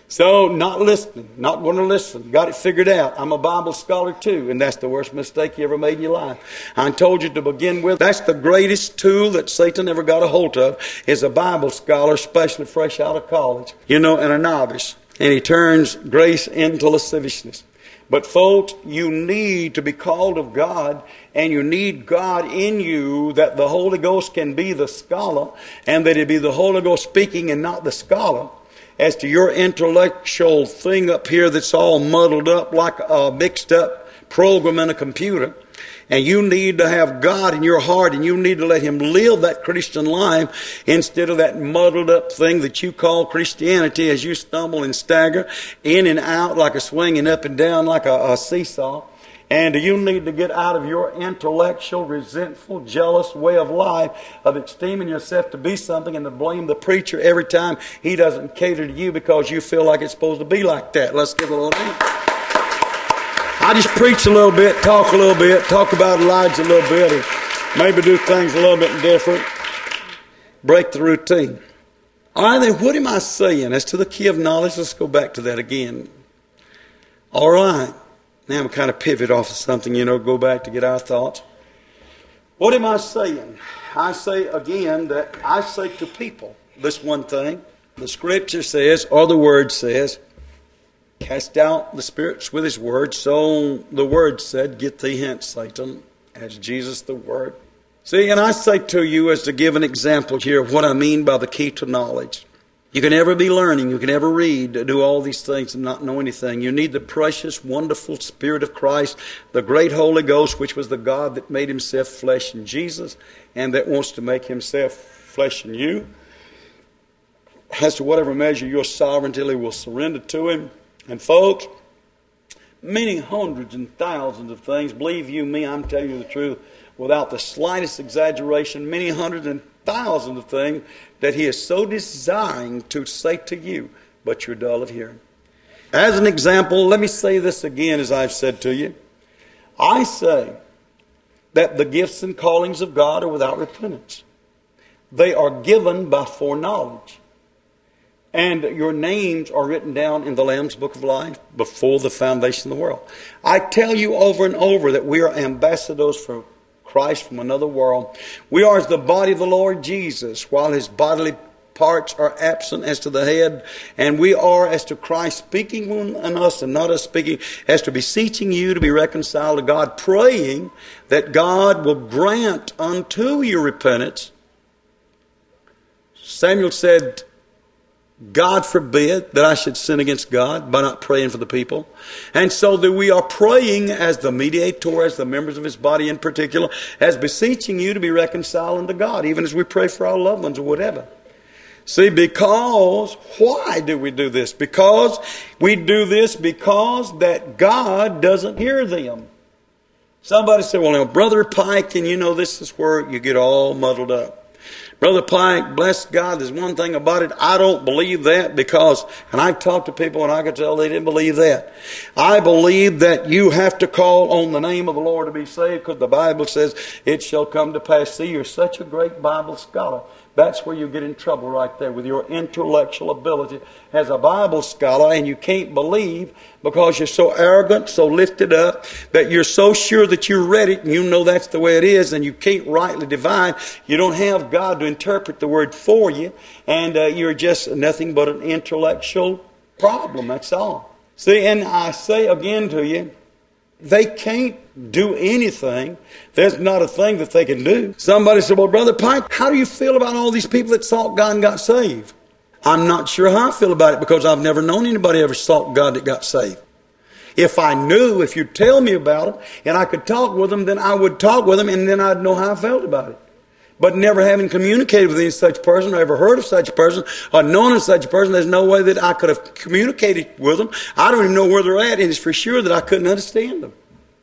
So, not listening, not going to listen. Got it figured out. I'm a Bible scholar too, and that's the worst mistake you ever made in your life. I told you to begin with, that's the greatest tool that Satan ever got a hold of, is a Bible scholar, especially fresh out of college, and a novice. And he turns grace into lasciviousness. But folks, you need to be called of God, and you need God in you, that the Holy Ghost can be the scholar, and that it be the Holy Ghost speaking and not the scholar. As to your intellectual thing up here that's all muddled up like a mixed up program in a computer, and you need to have God in your heart, and you need to let Him live that Christian life instead of that muddled up thing that you call Christianity, as you stumble and stagger in and out like a swinging up and down like a seesaw. And you need to get out of your intellectual, resentful, jealous way of life of esteeming yourself to be something and to blame the preacher every time he doesn't cater to you because you feel like it's supposed to be like that. Let's give a little hand. I just preach a little bit, talk a little bit, talk about Elijah a little bit, or maybe do things a little bit different. Break the routine. All right, then what am I saying? As to the key of knowledge, let's go back to that again. All right. Now I'm kind of pivot off of something, go back to get our thoughts. What am I saying? I say again that I say to people this one thing. The Scripture says, or the Word says, cast out the spirits with His Word. So the Word said, get thee hence, Satan, as Jesus the Word. See, and I say to you, as to give an example here of what I mean by the key to knowledge. You can never be learning, you can never read, do all these things and not know anything. You need the precious, wonderful Spirit of Christ, the great Holy Ghost, which was the God that made Himself flesh in Jesus and that wants to make Himself flesh in you. As to whatever measure your sovereignty will surrender to Him. And folks, many hundreds and thousands of things, believe you me, I'm telling you the truth, without the slightest exaggeration, many hundreds and thousands of things that He is so desiring to say to you, but you're dull of hearing. As an example, let me say this again as I've said to you. I say that the gifts and callings of God are without repentance. They are given by foreknowledge. And your names are written down in the Lamb's Book of Life before the foundation of the world. I tell you over and over that we are ambassadors for Christ from another world. We are as the body of the Lord Jesus, while His bodily parts are absent as to the head. And we are as to Christ speaking on us and not us speaking, as to beseeching you to be reconciled to God, praying that God will grant unto your repentance. Samuel said, God forbid that I should sin against God by not praying for the people. And so that we are praying as the mediator, as the members of His body in particular, as beseeching you to be reconciled unto God, even as we pray for our loved ones or whatever. See, why do we do this? Because we do this because that God doesn't hear them. Somebody said, well, now, Brother Pike, and this is where you get all muddled up. Brother Pike, bless God, there's one thing about it. I don't believe that because, and I talked to people and I could tell they didn't believe that. I believe that you have to call on the name of the Lord to be saved because the Bible says it shall come to pass. See, you're such a great Bible scholar. That's where you get in trouble right there with your intellectual ability as a Bible scholar, and you can't believe because you're so arrogant, so lifted up, that you're so sure that you read it and you know that's the way it is, and you can't rightly divine. You don't have God to interpret the Word for you, and you're just nothing but an intellectual problem, that's all. See, and I say again to you, they can't do anything. There's not a thing that they can do. Somebody said, well, Brother Pike, how do you feel about all these people that sought God and got saved? I'm not sure how I feel about it because I've never known anybody ever sought God that got saved. If I knew, if you'd tell me about them and I could talk with them, then I would talk with them and then I'd know how I felt about it. But never having communicated with any such person, or ever heard of such a person, or known of such a person, there's no way that I could have communicated with them. I don't even know where they're at, and it's for sure that I couldn't understand them.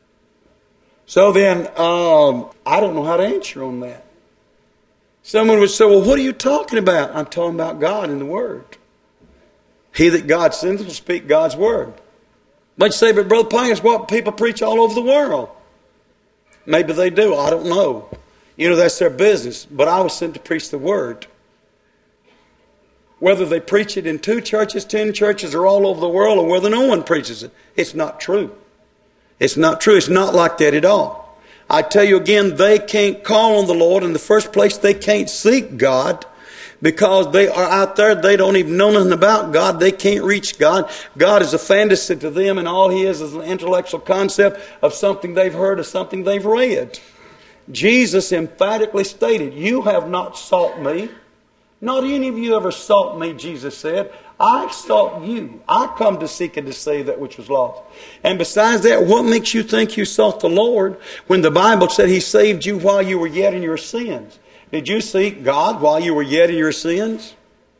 So then, I don't know how to answer on that. Someone would say, well, what are you talking about? I'm talking about God and the Word. He that God sends will speak God's Word. But you say, but Brother Pine, it's what people preach all over the world. Maybe they do, I don't know. That's their business. But I was sent to preach the Word. Whether they preach it in 2 churches, 10 churches, or all over the world, or whether no one preaches it. It's not true. It's not true. It's not like that at all. I tell you again, they can't call on the Lord. In the first place, they can't seek God because they are out there. They don't even know nothing about God. They can't reach God. God is a fantasy to them, and all He is an intellectual concept of something they've heard or something they've read. Jesus emphatically stated, "You have not sought me. Not any of you ever sought me," Jesus said. "I sought you. I come to seek and to save that which was lost." And besides that, what makes you think you sought the Lord when the Bible said He saved you while you were yet in your sins? Did you seek God while you were yet in your sins?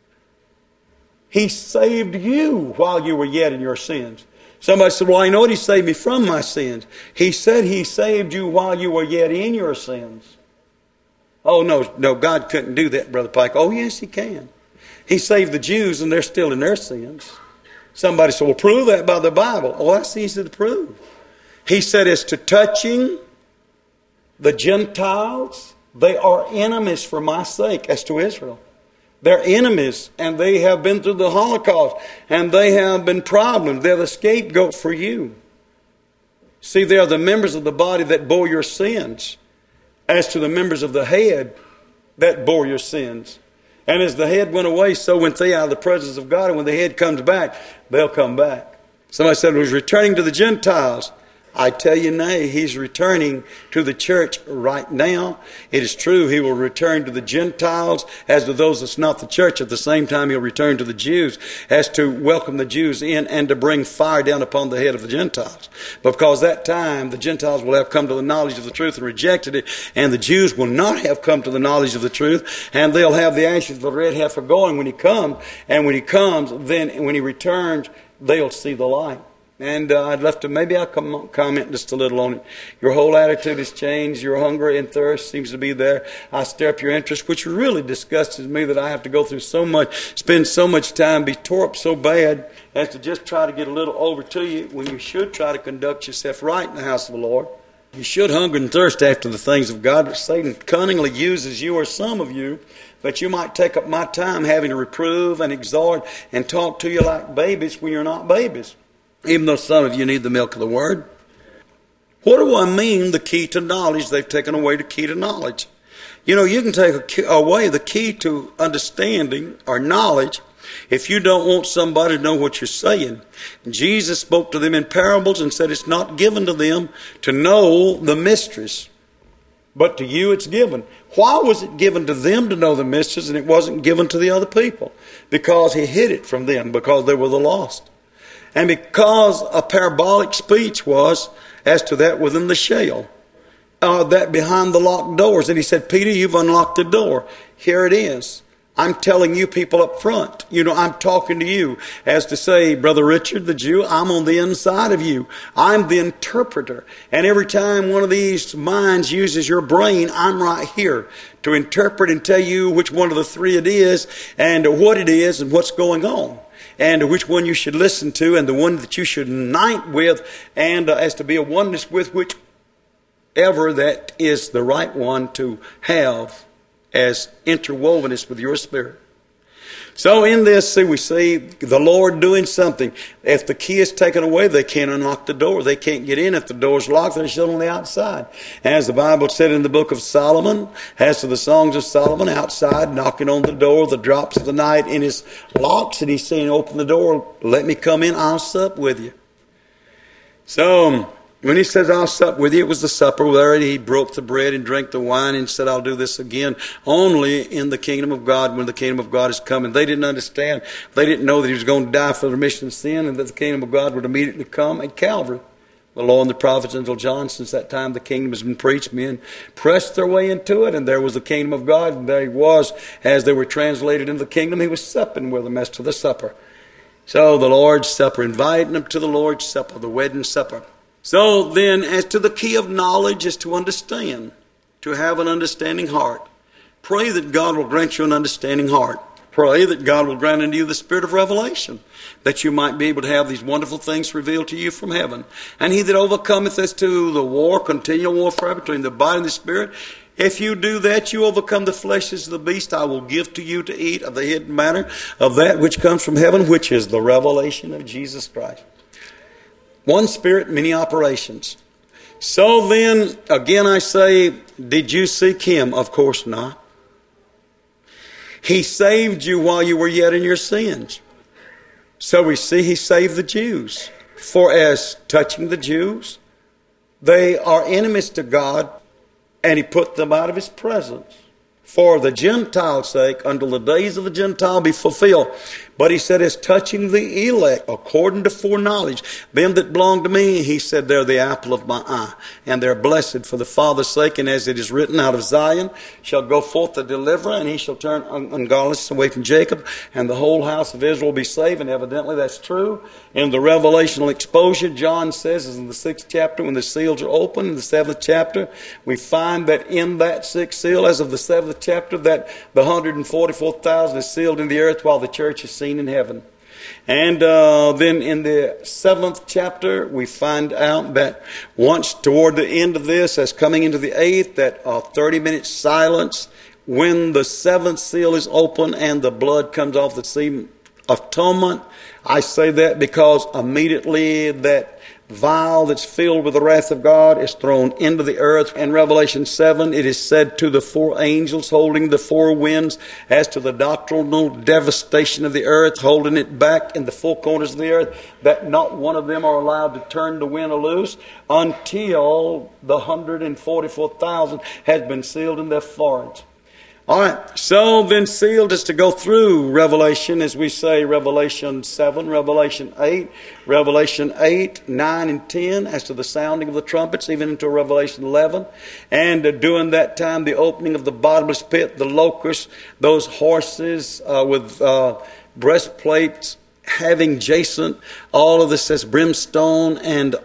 He saved you while you were yet in your sins. Somebody said, "Well, I know He saved me from my sins." He said He saved you while you were yet in your sins. Oh, no, God couldn't do that, Brother Pike. Oh, yes, He can. He saved the Jews and they're still in their sins. Somebody said, "Well, prove that by the Bible." Oh, that's easy to prove. He said, "As to touching the Gentiles, they are enemies for my sake," as to Israel. They're enemies, and they have been through the Holocaust, and they have been problems. They're the scapegoat for you. See, they are the members of the body that bore your sins. As to the members of the head that bore your sins. And as the head went away, so went they out of the presence of God. And when the head comes back, they'll come back. Somebody said, "He was returning to the Gentiles." I tell you, nay, He's returning to the church right now. It is true He will return to the Gentiles as to those that's not the church. At the same time, He'll return to the Jews as to welcome the Jews in and to bring fire down upon the head of the Gentiles. Because that time, the Gentiles will have come to the knowledge of the truth and rejected it, and the Jews will not have come to the knowledge of the truth, and they'll have the ashes of the red heifer going when He comes. And when He comes, then when He returns, they'll see the light. And maybe I'll comment just a little on it. Your whole attitude has changed. Your hunger and thirst seems to be there. I stir up your interest, which really disgusts me that I have to go through so much, spend so much time, be tore up so bad as to just try to get a little over to you when you should try to conduct yourself right in the house of the Lord. You should hunger and thirst after the things of God, but Satan cunningly uses you or some of you that you might take up my time having to reprove and exhort and talk to you like babies when you're not babies. Even though some of you need the milk of the Word. What do I mean, the key to knowledge? They've taken away the key to knowledge. You know, you can take away the key to understanding or knowledge if you don't want somebody to know what you're saying. Jesus spoke to them in parables and said it's not given to them to know the mysteries, but to you it's given. Why was it given to them to know the mysteries and it wasn't given to the other people? Because He hid it from them, because they were the lost. And because a parabolic speech was as to that within the shell, that behind the locked doors. And He said, "Peter, you've unlocked the door. Here it is. I'm telling you people up front. You know, I'm talking to you as to say, Brother Richard, the Jew, I'm on the inside of you. I'm the interpreter. And every time one of these minds uses your brain, I'm right here to interpret and tell you which one of the three it is and what it is and what's going on. And which one you should listen to, and the one that you should unite with, and as to be a oneness with whichever that is the right one to have as interwovenness with your spirit. So in this, we see the Lord doing something. If the key is taken away, they can't unlock the door. They can't get in. If the door's locked, they're still on the outside. As the Bible said in the book of Solomon, as to the songs of Solomon, outside, knocking on the door, the drops of the night in his locks, and he's saying, "Open the door, let me come in, I'll sup with you." So when He says, "I'll sup with you," it was the supper where He broke the bread and drank the wine and said, "I'll do this again only in the kingdom of God, when the kingdom of God is coming." They didn't understand. They didn't know that He was going to die for the remission of sin and that the kingdom of God would immediately come at Calvary. The law and the prophets until John, since that time the kingdom has been preached. Men pressed their way into it, and there was the kingdom of God, and there He was. As they were translated into the kingdom, He was supping with them as to the supper. So the Lord's Supper, inviting them to the Lord's Supper, the wedding supper. So then, as to the key of knowledge is to understand, to have an understanding heart. Pray that God will grant you an understanding heart. Pray that God will grant unto you the spirit of revelation, that you might be able to have these wonderful things revealed to you from heaven. And he that overcometh as to the war, continual warfare between the body and the spirit, If you do that, you overcome the fleshes of the beast. I will give to you to eat of the hidden manna of that which comes from heaven, which is the revelation of Jesus Christ. One Spirit, many operations. So then, again I say, did you seek Him? Of course not. He saved you while you were yet in your sins. So we see He saved the Jews. For as touching the Jews, they are enemies to God, and He put them out of His presence for the Gentiles' sake, until the days of the Gentile be fulfilled. But He said, as touching the elect, according to foreknowledge, them that belong to me, He said, they're the apple of my eye, and they're blessed for the Father's sake. And as it is written, out of Zion shall go forth the deliverer, and He shall turn ungodliness away from Jacob, and the whole house of Israel will be saved. And evidently that's true. In the revelational exposure, John says, is in the 6th chapter, when the seals are opened, in the 7th chapter, we find that in that 6th seal, as of the 7th chapter, that the 144,000 is sealed in the earth, while the church is seen in heaven. And then in the 7th chapter, we find out that once toward the end of this, as coming into the 8th, that 30-minute silence when the 7th seal is open and the blood comes off the sea of atonement. I say that because immediately that vial that's filled with the wrath of God is thrown into the earth. In Revelation 7, it is said to the 4 angels holding the 4 winds as to the doctrinal devastation of the earth, holding it back in the 4 corners of the earth, that not one of them are allowed to turn the wind loose until the 144,000 has been sealed in their foreheads. All right, so then sealed is to go through Revelation, as we say, Revelation 7, Revelation 8, Revelation 8, 9, and 10, as to the sounding of the trumpets, even into Revelation 11. And during that time, the opening of the bottomless pit, the locusts, those horses with breastplates, having jacinth, all of this as brimstone, and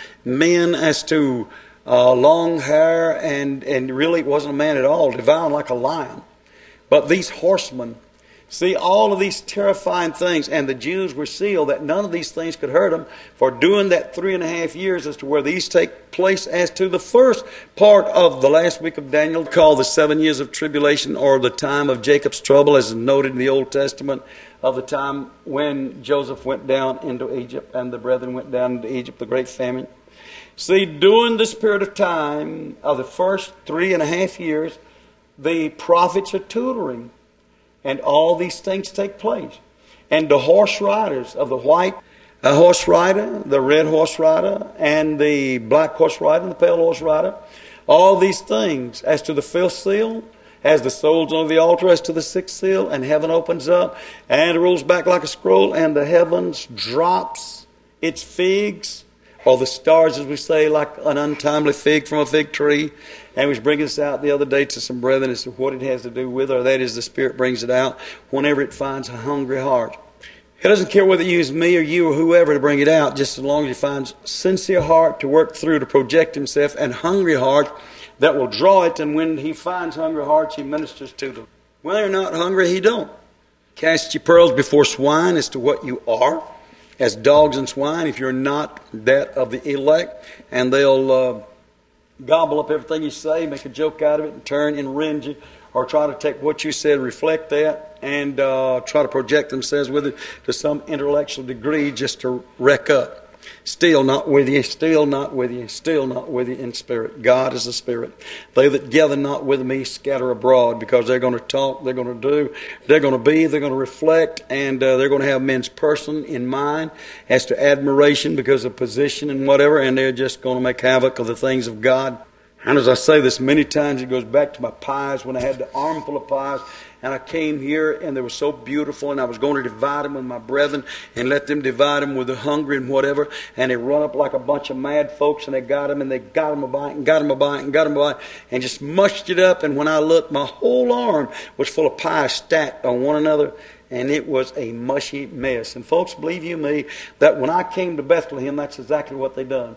men as to long hair, and really it wasn't a man at all, devouring like a lion. But these horsemen, see all of these terrifying things, and the Jews were sealed that none of these things could hurt them for doing that 3.5 years, as to where these take place, as to the first part of the last week of Daniel, called the 7 years of tribulation, or the time of Jacob's trouble, as is noted in the Old Testament, of the time when Joseph went down into Egypt and the brethren went down into Egypt, the great famine. See, during this period of time of the first 3.5 years, the prophets are tutoring, and all these things take place. And the horse riders of the white horse rider, the red horse rider, and the black horse rider, and the pale horse rider, all these things, as to the 5th seal, as the souls on the altar, as to the 6th seal, and heaven opens up, and it rolls back like a scroll, and the heavens drops its figs, or the stars, as we say, like an untimely fig from a fig tree. And was bringing this out the other day to some brethren as to what it has to do with her. That is, the Spirit brings it out whenever it finds a hungry heart. It doesn't care whether you use me or you or whoever to bring it out, just as long as he finds sincere heart to work through, to project himself, and hungry heart that will draw it. And when he finds hungry hearts, he ministers to them. When they're not hungry, he don't. Cast your pearls before swine as to what you are, as dogs and swine, if you're not that of the elect, and they'll gobble up everything you say, make a joke out of it, and turn and rend you, or try to take what you said, reflect that, and try to project themselves with it to some intellectual degree just to wreck up. Still not with you, still not with you, still not with you in spirit. God is a spirit. They that gather not with me scatter abroad, because they're going to talk, they're going to do, they're going to be, they're going to reflect, and they're going to have men's person in mind as to admiration because of position and whatever, and they're just going to make havoc of the things of God. And as I say this many times, it goes back to my pies, when I had the armful of pies, and I came here, and they were so beautiful, and I was going to divide them with my brethren, and let them divide them with the hungry and whatever, and they run up like a bunch of mad folks, and they got them, and they got them a bite, and got them a bite, and got them a bite, and just mushed it up, and when I looked, my whole arm was full of pies stacked on one another, and it was a mushy mess. And folks, believe you me, that when I came to Bethlehem, that's exactly what they done.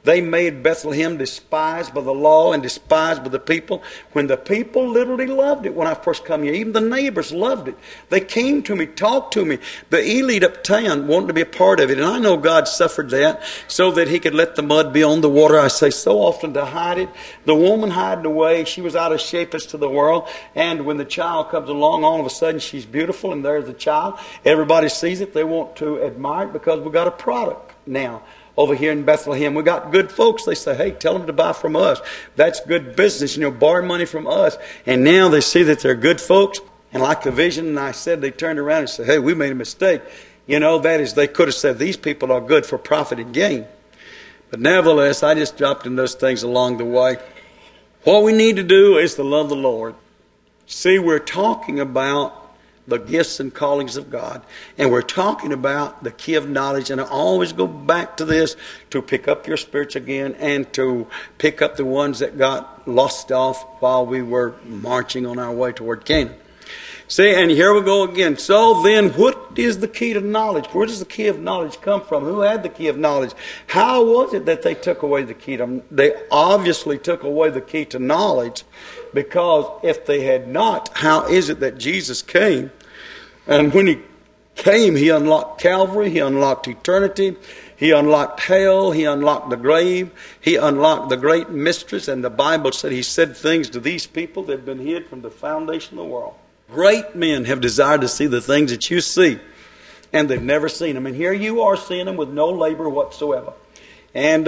They made Bethlehem despised by the law and despised by the people, when the people literally loved it when I first come here. Even the neighbors loved it. They came to me, talked to me. The elite uptown wanted to be a part of it. And I know God suffered that so that he could let the mud be on the water. I say so often to hide it. The woman hiding away, she was out of shape as to the world. And when the child comes along, all of a sudden she's beautiful, and there's the child. Everybody sees it. They want to admire it because we've got a product now. Over here in Bethlehem, we got good folks. They say, hey, tell them to buy from us. That's good business, borrow money from us. And now they see that they're good folks. And like the vision I said, they turned around and said, hey, we made a mistake. That is, they could have said, these people are good for profit and gain. But nevertheless, I just dropped in those things along the way. What we need to do is to love the Lord. See, we're talking about the gifts and callings of God. And we're talking about the key of knowledge. And I always go back to this to pick up your spirits again and to pick up the ones that got lost off while we were marching on our way toward Canaan. See, and here we go again. So then, what is the key to knowledge? Where does the key of knowledge come from? Who had the key of knowledge? How was it that they took away the key to? They obviously took away the key to knowledge, because if they had not, how is it that Jesus came? And when he came, he unlocked Calvary, he unlocked eternity, he unlocked hell, he unlocked the grave, he unlocked the great mysteries. And the Bible said he said things to these people that had been hid from the foundation of the world. Great men have desired to see the things that you see, and they've never seen them. And here you are seeing them with no labor whatsoever. And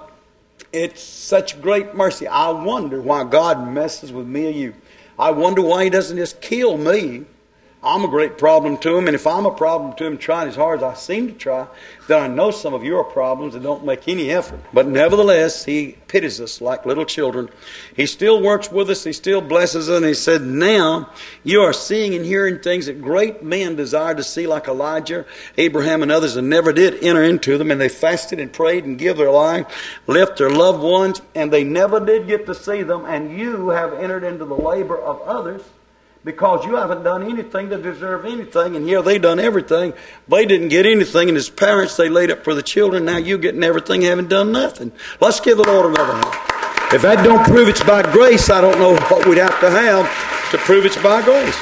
it's such great mercy. I wonder why God messes with me or you. I wonder why he doesn't just kill me. I'm a great problem to him, and if I'm a problem to him trying as hard as I seem to try, then I know some of you are problems and don't make any effort. But nevertheless, he pities us like little children. He still works with us. He still blesses us. And he said, now you are seeing and hearing things that great men desire to see, like Elijah, Abraham, and others, and never did enter into them. And they fasted and prayed and give their life, left their loved ones, and they never did get to see them. And you have entered into the labor of others, because you haven't done anything to deserve anything. And here they done everything. They didn't get anything. And as parents, they laid up for the children. Now you getting everything, haven't done nothing. Let's give the Lord another hand. If that don't prove it's by grace, I don't know what we'd have to have to prove it's by grace.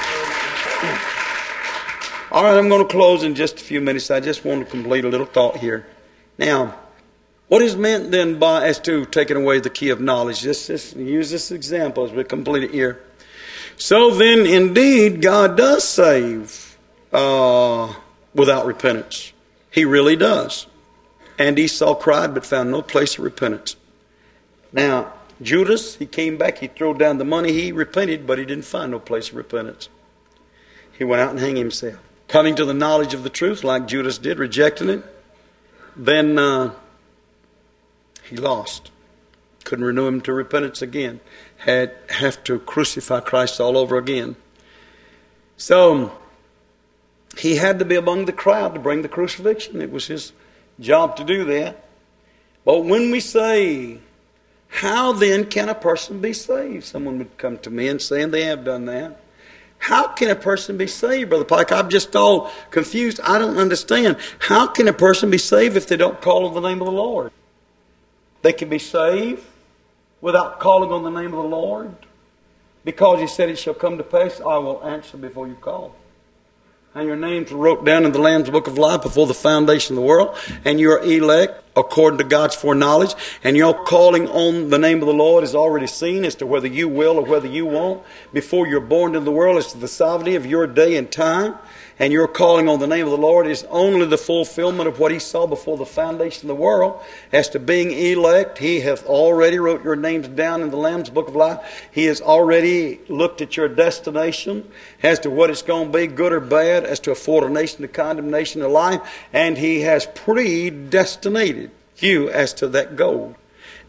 All right, I'm going to close in just a few minutes. I just want to complete a little thought here. Now, what is meant then by as to taking away the key of knowledge? Just use this example as we complete it here. So then, indeed, God does save without repentance. He really does. And Esau cried but found no place of repentance. Now, Judas, he came back, he threw down the money, he repented, but he didn't find no place of repentance. He went out and hanged himself. Coming to the knowledge of the truth, like Judas did, rejecting it, then he lost. Couldn't renew him to repentance again. Have to crucify Christ all over again. So he had to be among the crowd to bring the crucifixion. It was his job to do that. But when we say, how then can a person be saved? Someone would come to me and say, and they have done that. How can a person be saved, Brother Pike? I'm just all confused. I don't understand. How can a person be saved if they don't call on the name of the Lord? They can be saved without calling on the name of the Lord, because he said it shall come to pass, I will answer before you call. And your names were wrote down in the Lamb's Book of Life before the foundation of the world, and you are elect according to God's foreknowledge, and your calling on the name of the Lord is already seen as to whether you will or whether you won't. Before you're born into the world, as to the sovereignty of your day and time. And your calling on the name of the Lord is only the fulfillment of what he saw before the foundation of the world. As to being elect, he hath already wrote your names down in the Lamb's Book of Life. He has already looked at your destination as to what it's going to be, good or bad, as to a foreordination to condemnation of life. And he has predestinated you as to that goal.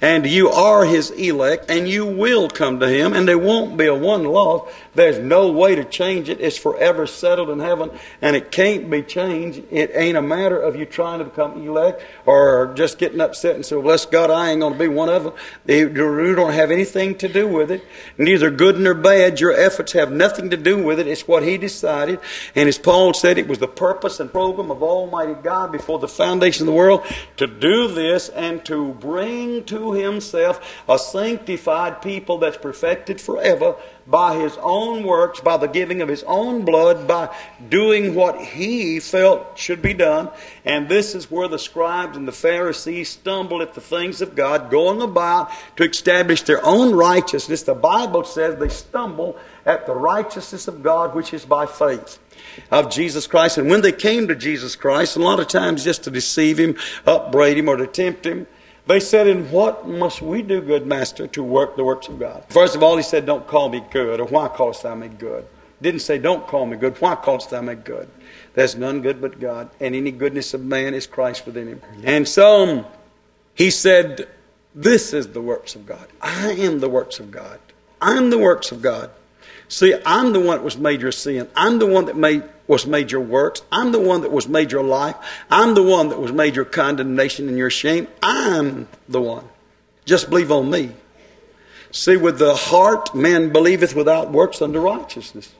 and you are His elect, and you will come to Him, and there won't be a one lost. There's no way to change it. It's forever settled in heaven, and it can't be changed. It ain't a matter of you trying to become elect or just getting upset and say, well, bless God, I ain't going to be one of them. You don't have anything to do with it. Neither good nor bad. Your efforts have nothing to do with it. It's what He decided. And as Paul said, it was the purpose and program of Almighty God before the foundation of the world to do this and to bring to Himself a sanctified people that's perfected forever by His own works, by the giving of His own blood, by doing what He felt should be done. And this is where the scribes and the Pharisees stumble at the things of God, going about to establish their own righteousness. The Bible says they stumble at the righteousness of God, which is by faith of Jesus Christ. And when they came to Jesus Christ, a lot of times just to deceive Him, upbraid Him, or to tempt Him, they said, and what must we do, good Master, to work the works of God? First of all, He said, don't call me good, or why callest thou me good? Didn't say, don't call me good, why callest thou me good? There's none good but God, and any goodness of man is Christ within him. And so He said, this is the works of God. I am the works of God. I'm the works of God. See, I'm the one that was made your sin. I'm the one that was made your works. I'm the one that was made your life. I'm the one that was made your condemnation and your shame. I'm the one. Just believe on me. See, with the heart man believeth without works unto righteousness.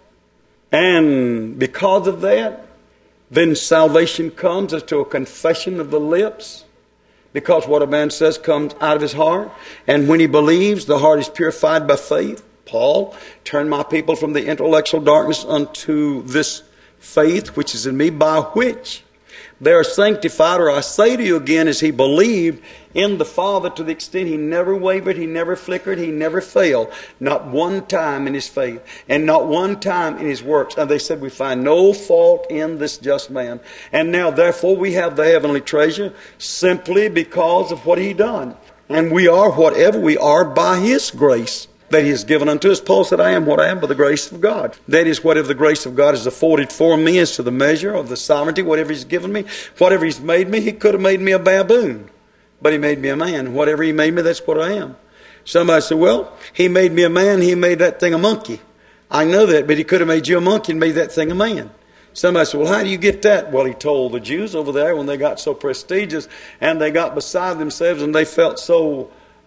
And because of that, then salvation comes as to a confession of the lips. Because what a man says comes out of his heart. And when he believes, the heart is purified by faith. Paul, turn my people from the intellectual darkness unto this faith which is in me, by which they are sanctified. Or I say to you again, as he believed in the Father to the extent he never wavered, he never flickered, he never failed. Not one time in his faith, and not one time in his works. And they said, we find no fault in this just man. And now therefore we have the heavenly treasure simply because of what he done. And we are whatever we are by His grace that He has given unto us. Paul said, I am what I am by the grace of God. That is, whatever the grace of God has afforded for me as to the measure of the sovereignty, whatever He's given me, whatever He's made me. He could have made me a baboon, but He made me a man. Whatever He made me, that's what I am. Somebody said, well, He made me a man, He made that thing a monkey. I know that, but He could have made you a monkey and made that thing a man. Somebody said, well, how do you get that? Well, He told the Jews over there when they got so prestigious and they got beside themselves and they felt so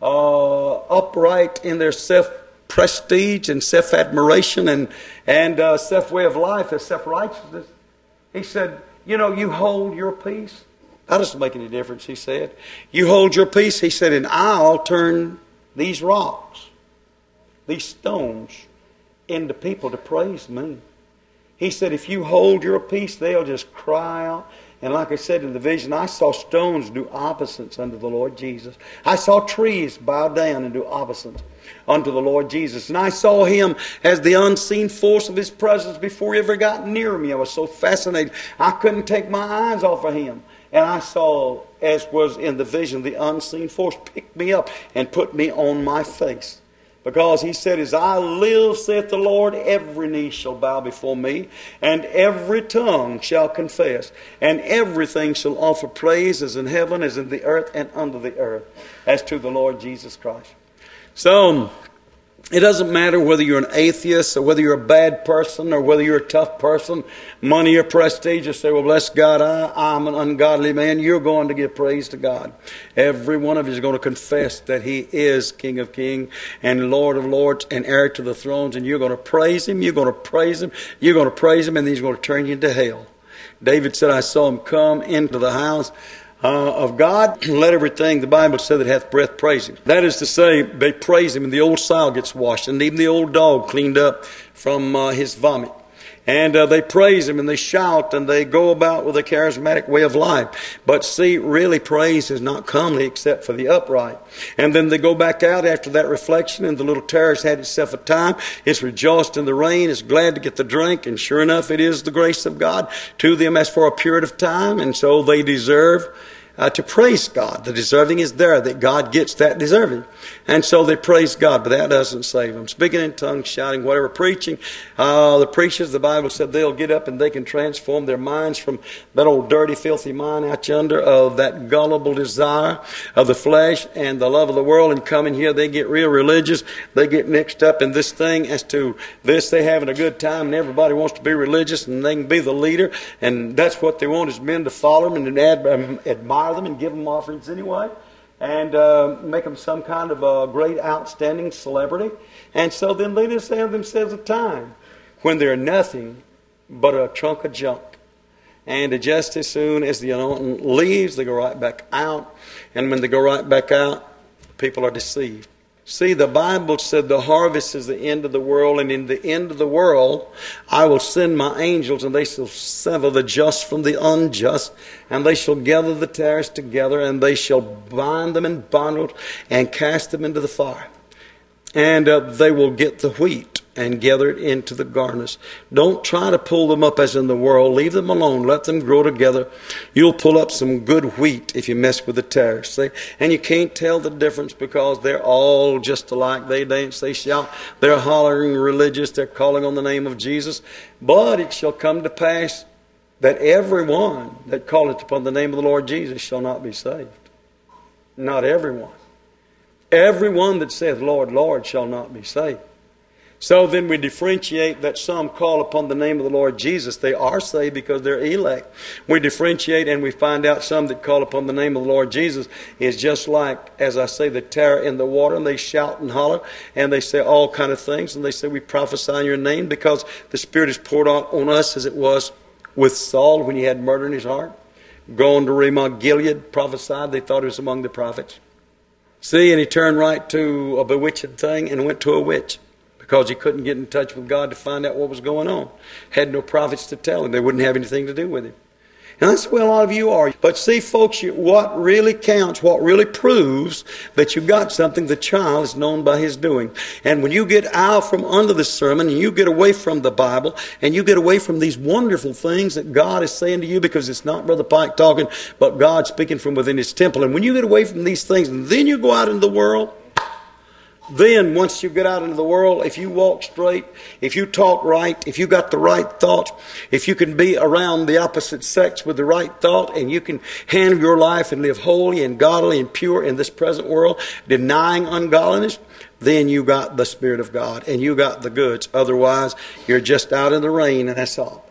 upright in their self-prestige and self-admiration and self-way of life, their self-righteousness. He said, you know, you hold your peace. That doesn't make any difference, He said. You hold your peace, He said, and I'll turn these rocks, these stones, into people to praise me. He said, if you hold your peace, they'll just cry out. And like I said in the vision, I saw stones do obeisance unto the Lord Jesus. I saw trees bow down and do obeisance unto the Lord Jesus. And I saw Him as the unseen force of His presence before He ever got near me. I was so fascinated. I couldn't take my eyes off of Him. And I saw, as was in the vision, the unseen force pick me up and put me on my face. Because He said, as I live, saith the Lord, every knee shall bow before me, and every tongue shall confess, and everything shall offer praise as in heaven, as in the earth, and under the earth, as to the Lord Jesus Christ. So, it doesn't matter whether you're an atheist or whether you're a bad person or whether you're a tough person, money or prestige. You say, well, bless God, I'm an ungodly man. You're going to give praise to God. Every one of you is going to confess that He is King of kings and Lord of lords and heir to the thrones. And you're going to praise Him. You're going to praise Him. You're going to praise Him, and He's going to turn you into hell. David said, I saw Him come into the house of God. Let everything, the Bible said, that hath breath praise Him. That is to say, they praise Him, and the old sow gets washed, and even the old dog cleaned up from his vomit. And they praise Him, and they shout, and they go about with a charismatic way of life. But see, really praise is not comely except for the upright. And then they go back out after that reflection, and the little terrace had itself a time. It's rejoiced in the rain. It's glad to get the drink. And sure enough, it is the grace of God to them as for a period of time. And so they deserve to praise God. The deserving is there, that God gets that deserving. And so they praise God, but that doesn't save them. Speaking in tongues, shouting, whatever, preaching. The preachers, the Bible said, they'll get up and they can transform their minds from that old dirty, filthy mind out yonder of that gullible desire of the flesh and the love of the world, and come in here, they get real religious. They get mixed up in this thing as to this. They having a good time, and everybody wants to be religious, and they can be the leader, and that's what they want, is men to follow them and admire them and give them offerings anyway, and make them some kind of a great, outstanding celebrity. And so then they just have themselves a time when they're nothing but a trunk of junk. And just as soon as the anointing leaves, they go right back out. And when they go right back out, people are deceived. See, the Bible said the harvest is the end of the world, and in the end of the world I will send my angels, and they shall sever the just from the unjust, and they shall gather the tares together, and they shall bind them in bundles and cast them into the fire. And they will get the wheat and gather it into the garners. Don't try to pull them up as in the world. Leave them alone. Let them grow together. You'll pull up some good wheat if you mess with the tares. See? And you can't tell the difference because they're all just alike. They dance, they shout, they're hollering religious, they're calling on the name of Jesus. But it shall come to pass that everyone that calleth upon the name of the Lord Jesus shall not be saved. Not everyone. Everyone that saith, Lord, Lord, shall not be saved. So then we differentiate that some call upon the name of the Lord Jesus. They are saved because they're elect. We differentiate and we find out some that call upon the name of the Lord Jesus is just like, as I say, the tare in the water, and they shout and holler, and they say all kind of things, and they say, we prophesy in your name, because the Spirit is poured out on us as it was with Saul when he had murder in his heart. Going to Ramoth Gilead, prophesied, they thought he was among the prophets. See, and he turned right to a bewitched thing and went to a witch because he couldn't get in touch with God to find out what was going on. Had no prophets to tell him. They wouldn't have anything to do with him. And that's the way a lot of you are. But see, folks, what really counts, what really proves that you got something, the child is known by his doing. And when you get out from under the sermon and you get away from the Bible and you get away from these wonderful things that God is saying to you, because it's not Brother Pike talking, but God speaking from within his temple. And when you get away from these things and then you go out into the world, then once you get out into the world, if you walk straight, if you talk right, if you got the right thought, if you can be around the opposite sex with the right thought, and you can handle your life and live holy and godly and pure in this present world, denying ungodliness, then you got the Spirit of God and you got the goods. Otherwise, you're just out in the rain, and that's all.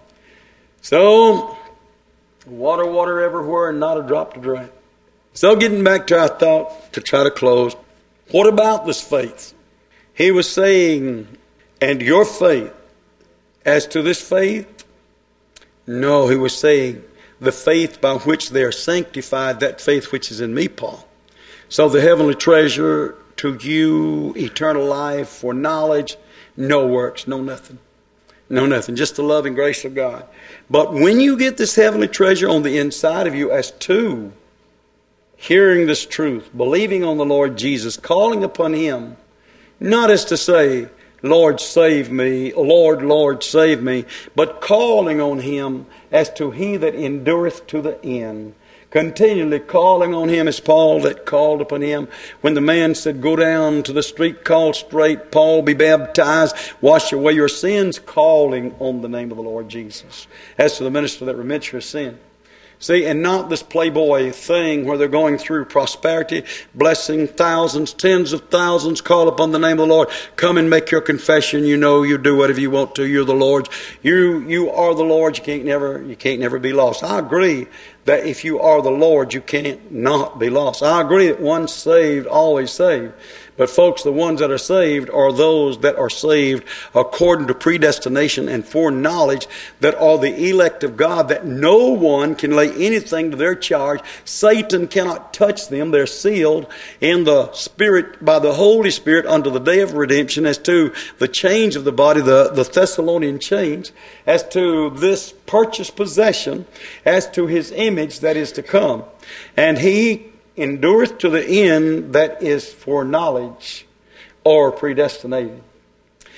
So, water everywhere and not a drop to drink. So getting back to our thought to try to close. What about this faith? He was saying, and your faith, as to this faith? No, he was saying, the faith by which they are sanctified, that faith which is in me, Paul. So the heavenly treasure to you, eternal life, for knowledge, no works, no nothing. No nothing, just the love and grace of God. But when you get this heavenly treasure on the inside of you, as to hearing this truth, believing on the Lord Jesus, calling upon Him, not as to say, Lord, save me, Lord, Lord, save me, but calling on Him as to He that endureth to the end. Continually calling on Him as Paul that called upon Him. When the man said, go down to the street called Straight, Paul, be baptized, wash away your sins, calling on the name of the Lord Jesus. As to the minister that remits your sin. See, and not this playboy thing where they're going through prosperity, blessing thousands, tens of thousands, call upon the name of the Lord. Come and make your confession. You know, you do whatever you want to. You're the Lord's. You are the Lord's. You can't never be lost. I agree that if you are the Lord, you can't not be lost. I agree that once saved, always saved. But folks, the ones that are saved are those that are saved according to predestination and foreknowledge, that are the elect of God, that no one can lay anything to their charge. Satan cannot touch them. They're sealed in the Spirit, by the Holy Spirit, unto the day of redemption, as to the change of the body, the Thessalonian change, as to this purchased possession, as to His image that is to come. And He endureth to the end, that is for knowledge or predestinated.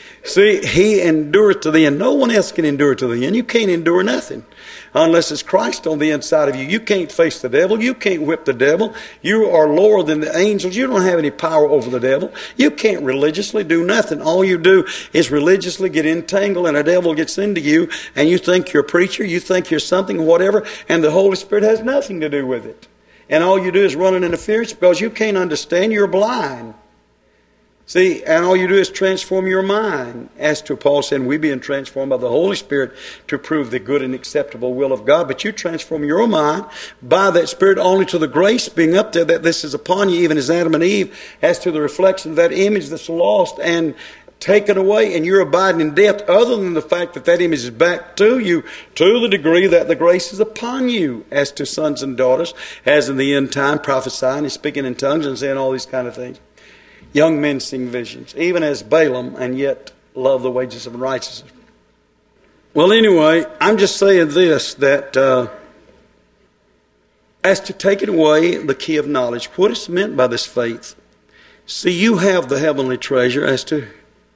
See, he endureth to the end. No one else can endure to the end. You can't endure nothing unless it's Christ on the inside of you. You can't face the devil. You can't whip the devil. You are lower than the angels. You don't have any power over the devil. You can't religiously do nothing. All you do is religiously get entangled, and the devil gets into you, and you think you're a preacher, you think you're something, whatever, and the Holy Spirit has nothing to do with it. And all you do is run an interference because you can't understand. You're blind. See, and all you do is transform your mind. As to Paul saying, we being transformed by the Holy Spirit to prove the good and acceptable will of God. But you transform your mind by that Spirit only to the grace being up there that this is upon you, even as Adam and Eve, as to the reflection of that image that's lost and taken away, and you're abiding in death, other than the fact that that image is back to you to the degree that the grace is upon you as to sons and daughters, as in the end time, prophesying and speaking in tongues and saying all these kind of things. Young men sing visions, even as Balaam, and yet love the wages of unrighteousness. Well, anyway, I'm just saying this, that as to taking away the key of knowledge, what is meant by this faith? See, you have the heavenly treasure as to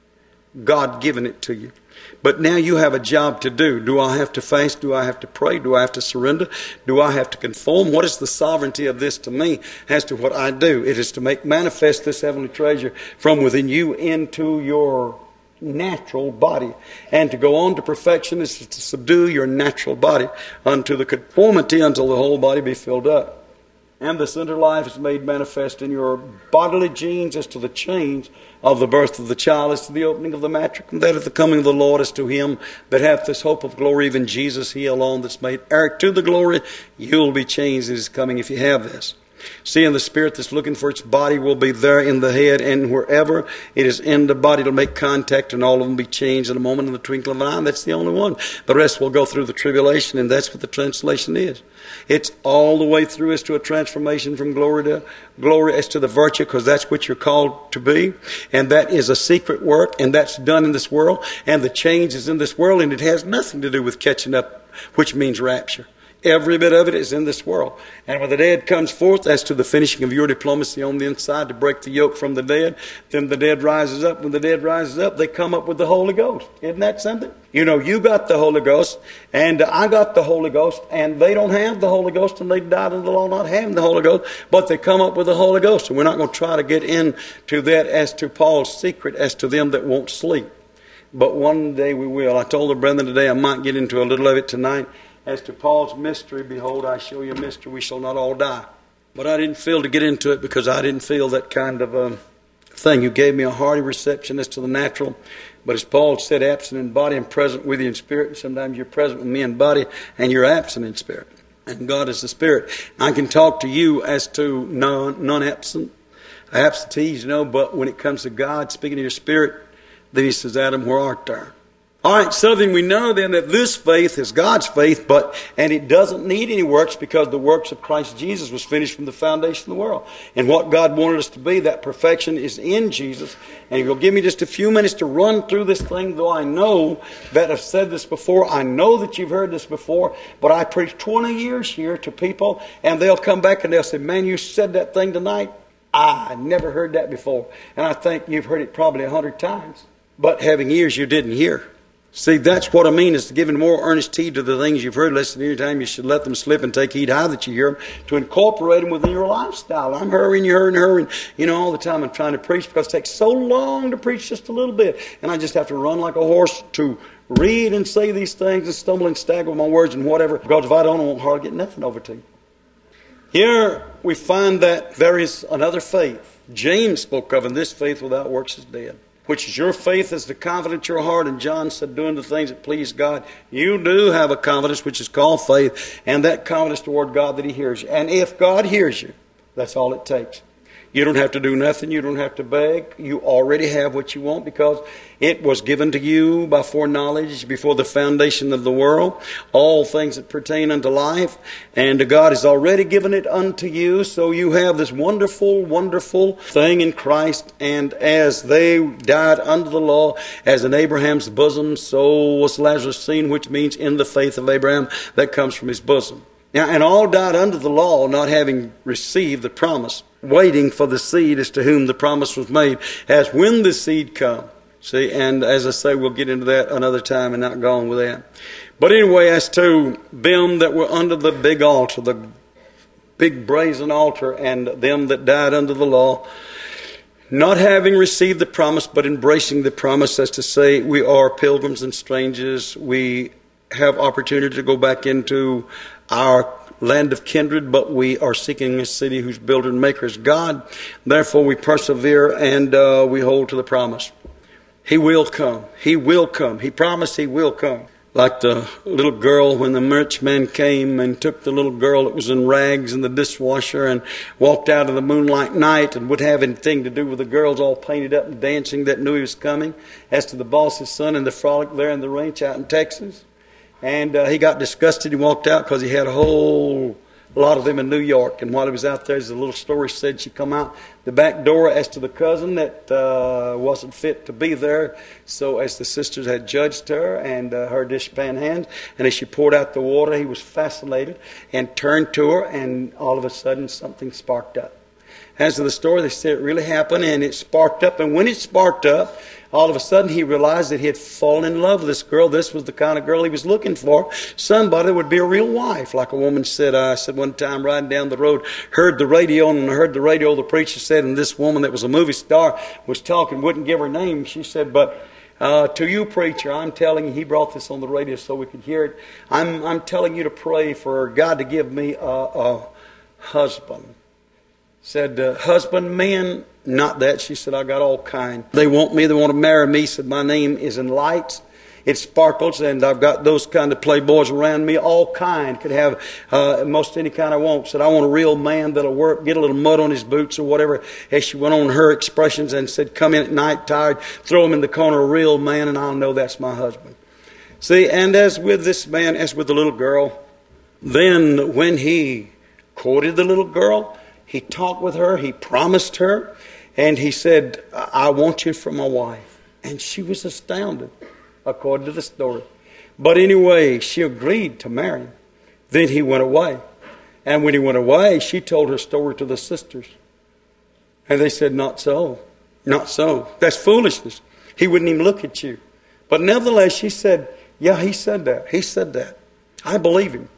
God giving it to you. But now you have a job to do. Do I have to fast? Do I have to pray? Do I have to surrender? Do I have to conform? What is the sovereignty of this to me as to what I do? It is to make manifest this heavenly treasure from within you into your natural body. And to go on to perfection is to subdue your natural body unto the conformity until the whole body be filled up. And the center life is made manifest in your bodily genes as to the change of the birth of the child, as to the opening of the matrix, and that of the coming of the Lord, as to him that hath this hope of glory, even Jesus, he alone that's made heir to the glory. You'll be changed in his coming if you have this. See, and the spirit that's looking for its body will be there in the head, and wherever it is in the body, it'll make contact, and all of them be changed in a moment, in the twinkle of an eye. That's the only one. The rest will go through the tribulation, and that's what the translation is. It's all the way through as to a transformation from glory to glory, as to the virtue, because that's what you're called to be, and that is a secret work, and that's done in this world, and the change is in this world, and it has nothing to do with catching up, which means rapture. Every bit of it is in this world. And when the dead comes forth, as to the finishing of your diplomacy on the inside to break the yoke from the dead, then the dead rises up. When the dead rises up, they come up with the Holy Ghost. Isn't that something? You know, you got the Holy Ghost, and I got the Holy Ghost, and they don't have the Holy Ghost, and they died in the law not having the Holy Ghost, but they come up with the Holy Ghost. And we're not going to try to get into that as to Paul's secret, as to them that won't sleep. But one day we will. I told the brethren today I might get into a little of it tonight. As to Paul's mystery, behold, I show you a mystery, we shall not all die. But I didn't feel to get into it because I didn't feel that kind of thing. You gave me a hearty reception as to the natural. But as Paul said, absent in body and present with you in spirit. And sometimes you're present with me in body and you're absent in spirit. And God is the Spirit. I can talk to you as to non-absent, absentees, but when it comes to God speaking to your spirit, then he says, Adam, where art thou? All right, so then we know then that this faith is God's faith, and it doesn't need any works because the works of Christ Jesus was finished from the foundation of the world. And what God wanted us to be, that perfection is in Jesus. And if you'll give me just a few minutes to run through this thing, though I know that I've said this before, I know that you've heard this before, but I preached 20 years here to people, and they'll come back and they'll say, man, you said that thing tonight. I never heard that before. And I think you've heard it probably 100 times. But having ears you didn't hear. See, that's what I mean, is giving more earnest heed to the things you've heard. Listen, any time you should let them slip and take heed how that you hear them, to incorporate them within your lifestyle. I'm hurrying, you're hurrying, all the time I'm trying to preach because it takes so long to preach just a little bit. And I just have to run like a horse to read and say these things and stumble and stagger with my words and whatever. Because if I don't, I won't hardly get nothing over to you. Here we find that there is another faith. James spoke of, and this faith without works is dead. Which is your faith is the confidence in your heart. And John said, doing the things that please God. You do have a confidence which is called faith. And that confidence toward God that he hears you. And if God hears you, that's all it takes. You don't have to do nothing. You don't have to beg. You already have what you want because it was given to you by foreknowledge before the foundation of the world. All things that pertain unto life. And God has already given it unto you. So you have this wonderful, wonderful thing in Christ. And as they died under the law, as in Abraham's bosom, so was Lazarus seen, which means in the faith of Abraham that comes from his bosom. Now, and all died under the law, not having received the promise, waiting for the seed as to whom the promise was made, as when the seed come, See, and as I say, we'll get into that another time and not go on with that. But anyway, as to them that were under the big altar, the big brazen altar, and them that died under the law, not having received the promise, but embracing the promise, as to say, we are pilgrims and strangers. We have opportunity to go back into our land of kindred, but we are seeking a city whose builder and maker is God. Therefore, we persevere and we hold to the promise. He will come. He will come. He promised He will come. Like the little girl, when the rich man came and took the little girl that was in rags in the dishwasher and walked out of the moonlight night and wouldn't have anything to do with the girls all painted up and dancing that knew he was coming. As to the boss's son and the frolic there in the ranch out in Texas. And he got disgusted. He walked out because he had a whole lot of them in New York. And while he was out there, as the little story said, she come out the back door as to the cousin that wasn't fit to be there. So as the sisters had judged her and her dishpan hands, and as she poured out the water, he was fascinated and turned to her, and all of a sudden something sparked up. As to the story, they said it really happened, and it sparked up. And when it sparked up, all of a sudden he realized that he had fallen in love with this girl. This was the kind of girl he was looking for. Somebody that would be a real wife. Like a woman said, I said one time riding down the road, heard the radio, and I heard the radio, the preacher said, and this woman that was a movie star was talking, wouldn't give her name. She said, but to you, preacher, I'm telling you, he brought this on the radio so we could hear it. I'm telling you to pray for God to give me a husband. Said, husband, men, not that. She said, I got all kind. They want me. They want to marry me. Said, my name is in lights. It sparkles, and I've got those kind of playboys around me, all kind. Could have most any kind I want. Said, I want a real man that'll work, get a little mud on his boots or whatever. As she went on her expressions and said, come in at night tired, throw him in the corner, a real man, and I'll know that's my husband. See, and as with this man, as with the little girl, then when he courted the little girl, he talked with her, he promised her, and he said, I want you for my wife. And she was astounded, according to the story. But anyway, she agreed to marry him. Then he went away. And when he went away, she told her story to the sisters. And they said, not so. Not so. That's foolishness. He wouldn't even look at you. But nevertheless, she said, yeah, he said that. He said that. I believe him.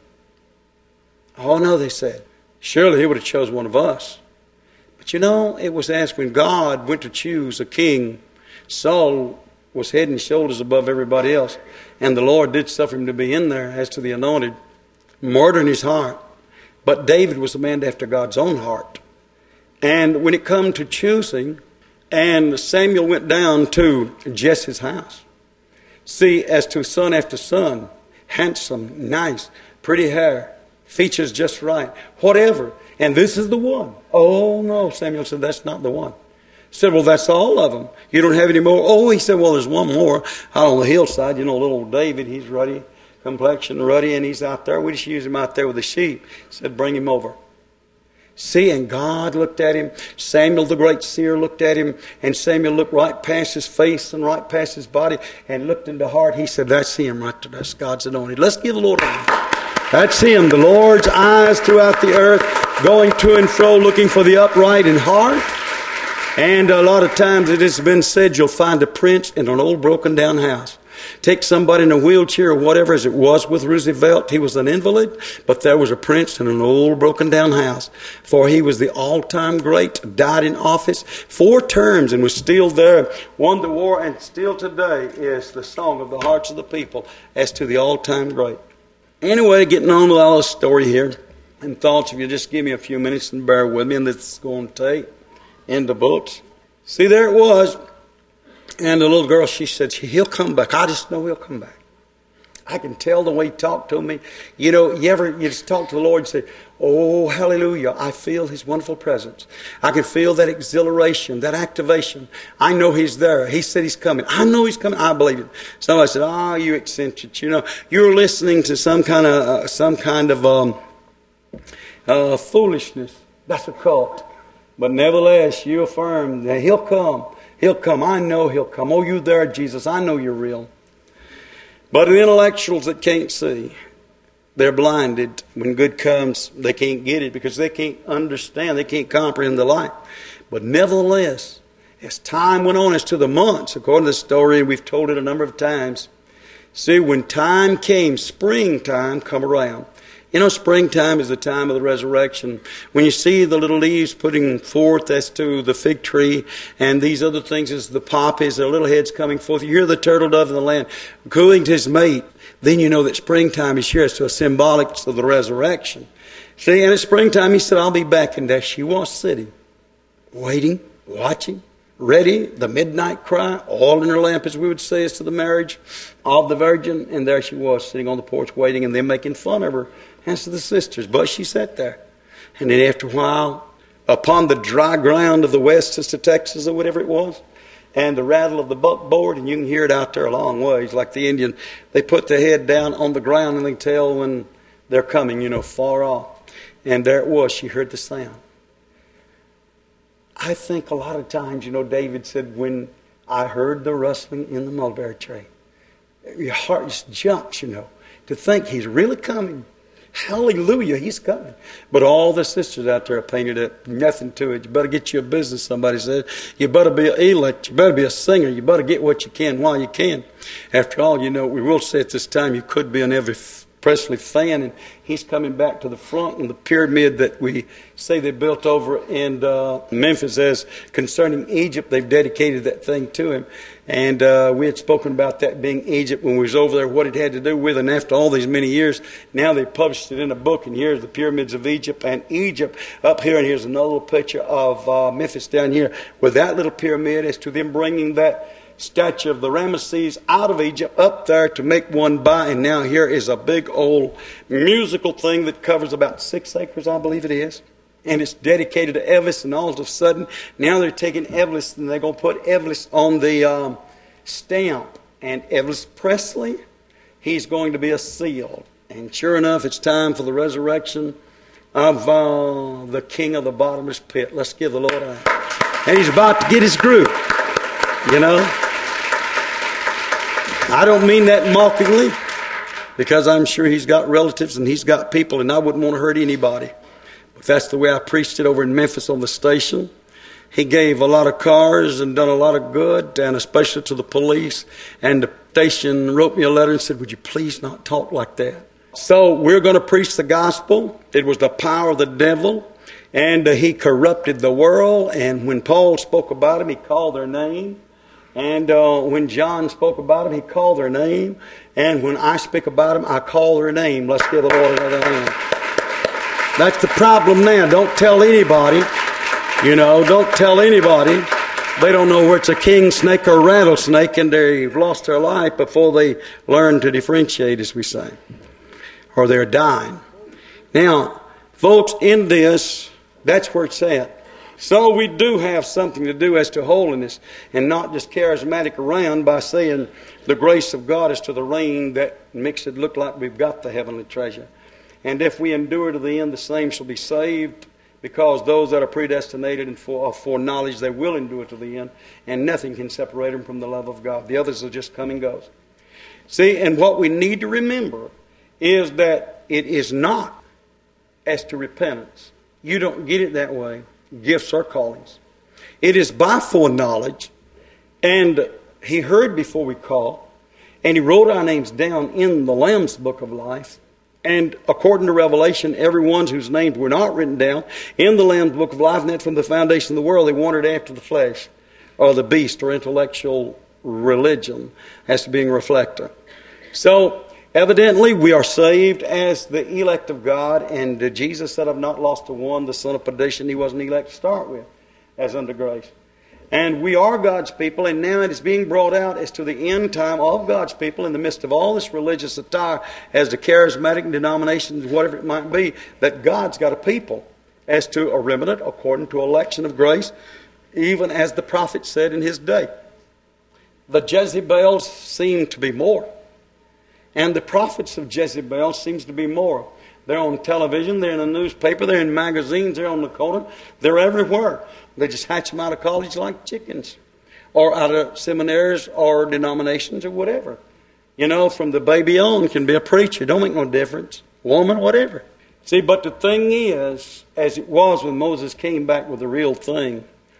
Oh, no, they said. Surely he would have chosen one of us. But you know, it was asked when God went to choose a king, Saul was head and shoulders above everybody else. And the Lord did suffer him to be in there as to the anointed, murder in his heart. But David was a man after God's own heart. And when it come to choosing, and Samuel went down to Jesse's house. See, as to son after son, handsome, nice, pretty hair, features just right, whatever. And this is the one. Oh, no, Samuel said, that's not the one. He said, well, that's all of them. You don't have any more? Oh, he said, well, there's one more out on the hillside. You know, little David, he's ruddy, complexion ruddy, and he's out there. We just use him out there with the sheep. He said, bring him over. See, and God looked at him. Samuel, the great seer, looked at him, and Samuel looked right past his face and right past his body and looked into the heart. He said, that's him right there. That's God's anointed. Let's give the Lord a hand. That's him, the Lord's eyes throughout the earth, going to and fro, looking for the upright in heart. And a lot of times it has been said you'll find a prince in an old broken down house. Take somebody in a wheelchair or whatever, as it was with Roosevelt. He was an invalid, but there was a prince in an old broken down house. For he was the all-time great, died in office 4 terms and was still there, won the war, and still today is the song of the hearts of the people as to the all-time great. Anyway, getting on with all this story here, and thoughts, if you just give me a few minutes and bear with me, and this is going to take in the books. See, there it was. And the little girl, she said, he'll come back. I just know he'll come back. I can tell the way he talked to me. You know, you just talk to the Lord and say, oh, hallelujah, I feel his wonderful presence. I can feel that exhilaration, that activation. I know he's there. He said he's coming. I know he's coming. I believe it. Somebody said, oh, you eccentric. You know, you're listening to some kind of foolishness. That's a cult. But nevertheless, you affirm that he'll come. He'll come. I know he'll come. Oh, you there, Jesus. I know you're real. But the intellectuals that can't see, they're blinded. When good comes, they can't get it because they can't understand. They can't comprehend the light. But nevertheless, As time went on, as to the months, according to the story, and we've told it a number of times. See, when time came, springtime come around. You know, springtime is the time of the resurrection. When you see the little leaves putting forth as to the fig tree and these other things as the poppies, the little heads coming forth, you hear the turtle dove in the land cooing to his mate, then you know that springtime is here as to a symbolic of the resurrection. See, and at springtime he said, I'll be back. And there she was sitting, waiting, watching, ready, the midnight cry, all in her lamp, as we would say, as to the marriage of the Virgin. And there she was, sitting on the porch, waiting, and them making fun of her as to the sisters. But she sat there. And then after a while, upon the dry ground of the west as to Texas or whatever it was, and the rattle of the buckboard, and you can hear it out there a long ways, like the Indian, they put their head down on the ground and they tell when they're coming, you know, far off. And there it was, she heard the sound. I think a lot of times, you know, David said, when I heard the rustling in the mulberry tree, your heart just jumps, you know, to think he's really coming. Hallelujah, he's coming. But all the sisters out there are painted up, nothing to it. You better get you a business, somebody said. You better be an elect. You better be a singer. You better get what you can while you can. After all, you know, we will say at this time, you could be an Elvis Presley fan, and he's coming back to the front. And the pyramid that we say they built over in Memphis, as concerning Egypt, they've dedicated that thing to him. And we had spoken about that being Egypt when we was over there, what it had to do with. And after all these many years, now they published it in a book. And here's the pyramids of Egypt and Egypt up here. And here's another little picture of Memphis down here with that little pyramid, as to them bringing that statue of the Ramesses out of Egypt up there to make one by. And now here is a big old musical thing that covers about 6 acres, I believe it is. And it's dedicated to Elvis, and all of a sudden, now they're taking Elvis and they're going to put Elvis on the stamp. And Elvis Presley, he's going to be a seal. And sure enough, it's time for the resurrection of the King of the bottomless pit. Let's give the Lord a hand. And he's about to get his group, you know. I don't mean that mockingly, because I'm sure he's got relatives and he's got people, and I wouldn't want to hurt anybody. That's the way I preached it over in Memphis on the station. He gave a lot of cars and done a lot of good, and especially to the police. And the station wrote me a letter and said, would you please not talk like that? So we're going to preach the gospel. It was the power of the devil, and he corrupted the world. And when Paul spoke about him, he called their name. And when John spoke about him, he called their name. And when I speak about him, I call their name. Let's give the Lord another hand. That's the problem now. Don't tell anybody. You know, don't tell anybody. They don't know where it's a king snake or a rattlesnake, and they've lost their life before they learn to differentiate, as we say. Or they're dying. Now, folks, in this, that's where it's at. So we do have something to do as to holiness, and not just charismatic around by saying the grace of God is to the rain that makes it look like we've got the heavenly treasure. And if we endure to the end, the same shall be saved, because those that are predestinated and foreknowledge, they will endure to the end, and nothing can separate them from the love of God. The others will just come and go. See, and what we need to remember is that it is not as to repentance. You don't get it that way. Gifts or callings. It is by foreknowledge, and he heard before we call, and he wrote our names down in the Lamb's book of life. And according to Revelation, everyone whose names were not written down in the Lamb's book of life, and that from the foundation of the world, they wandered after the flesh, or the beast, or intellectual religion, as to being a reflector. So, evidently, we are saved as the elect of God, and Jesus said, I've not lost to one, the son of perdition. He wasn't elect to start with, as under grace. And we are God's people, and now it is being brought out as to the end time of God's people in the midst of all this religious attire, as the charismatic denominations, whatever it might be, that God's got a people as to a remnant according to election of grace, even as the prophet said in his day. The Jezebels seem to be more. And the prophets of Jezebel seems to be more. They're on television, they're in the newspaper, they're in magazines, they're on the corner, they're everywhere. They just hatch them out of college like chickens, or out of seminaries or denominations or whatever. You know, from the baby on can be a preacher. Don't make no difference. Woman, whatever. See, but the thing is, as it was when Moses came back with the real thing,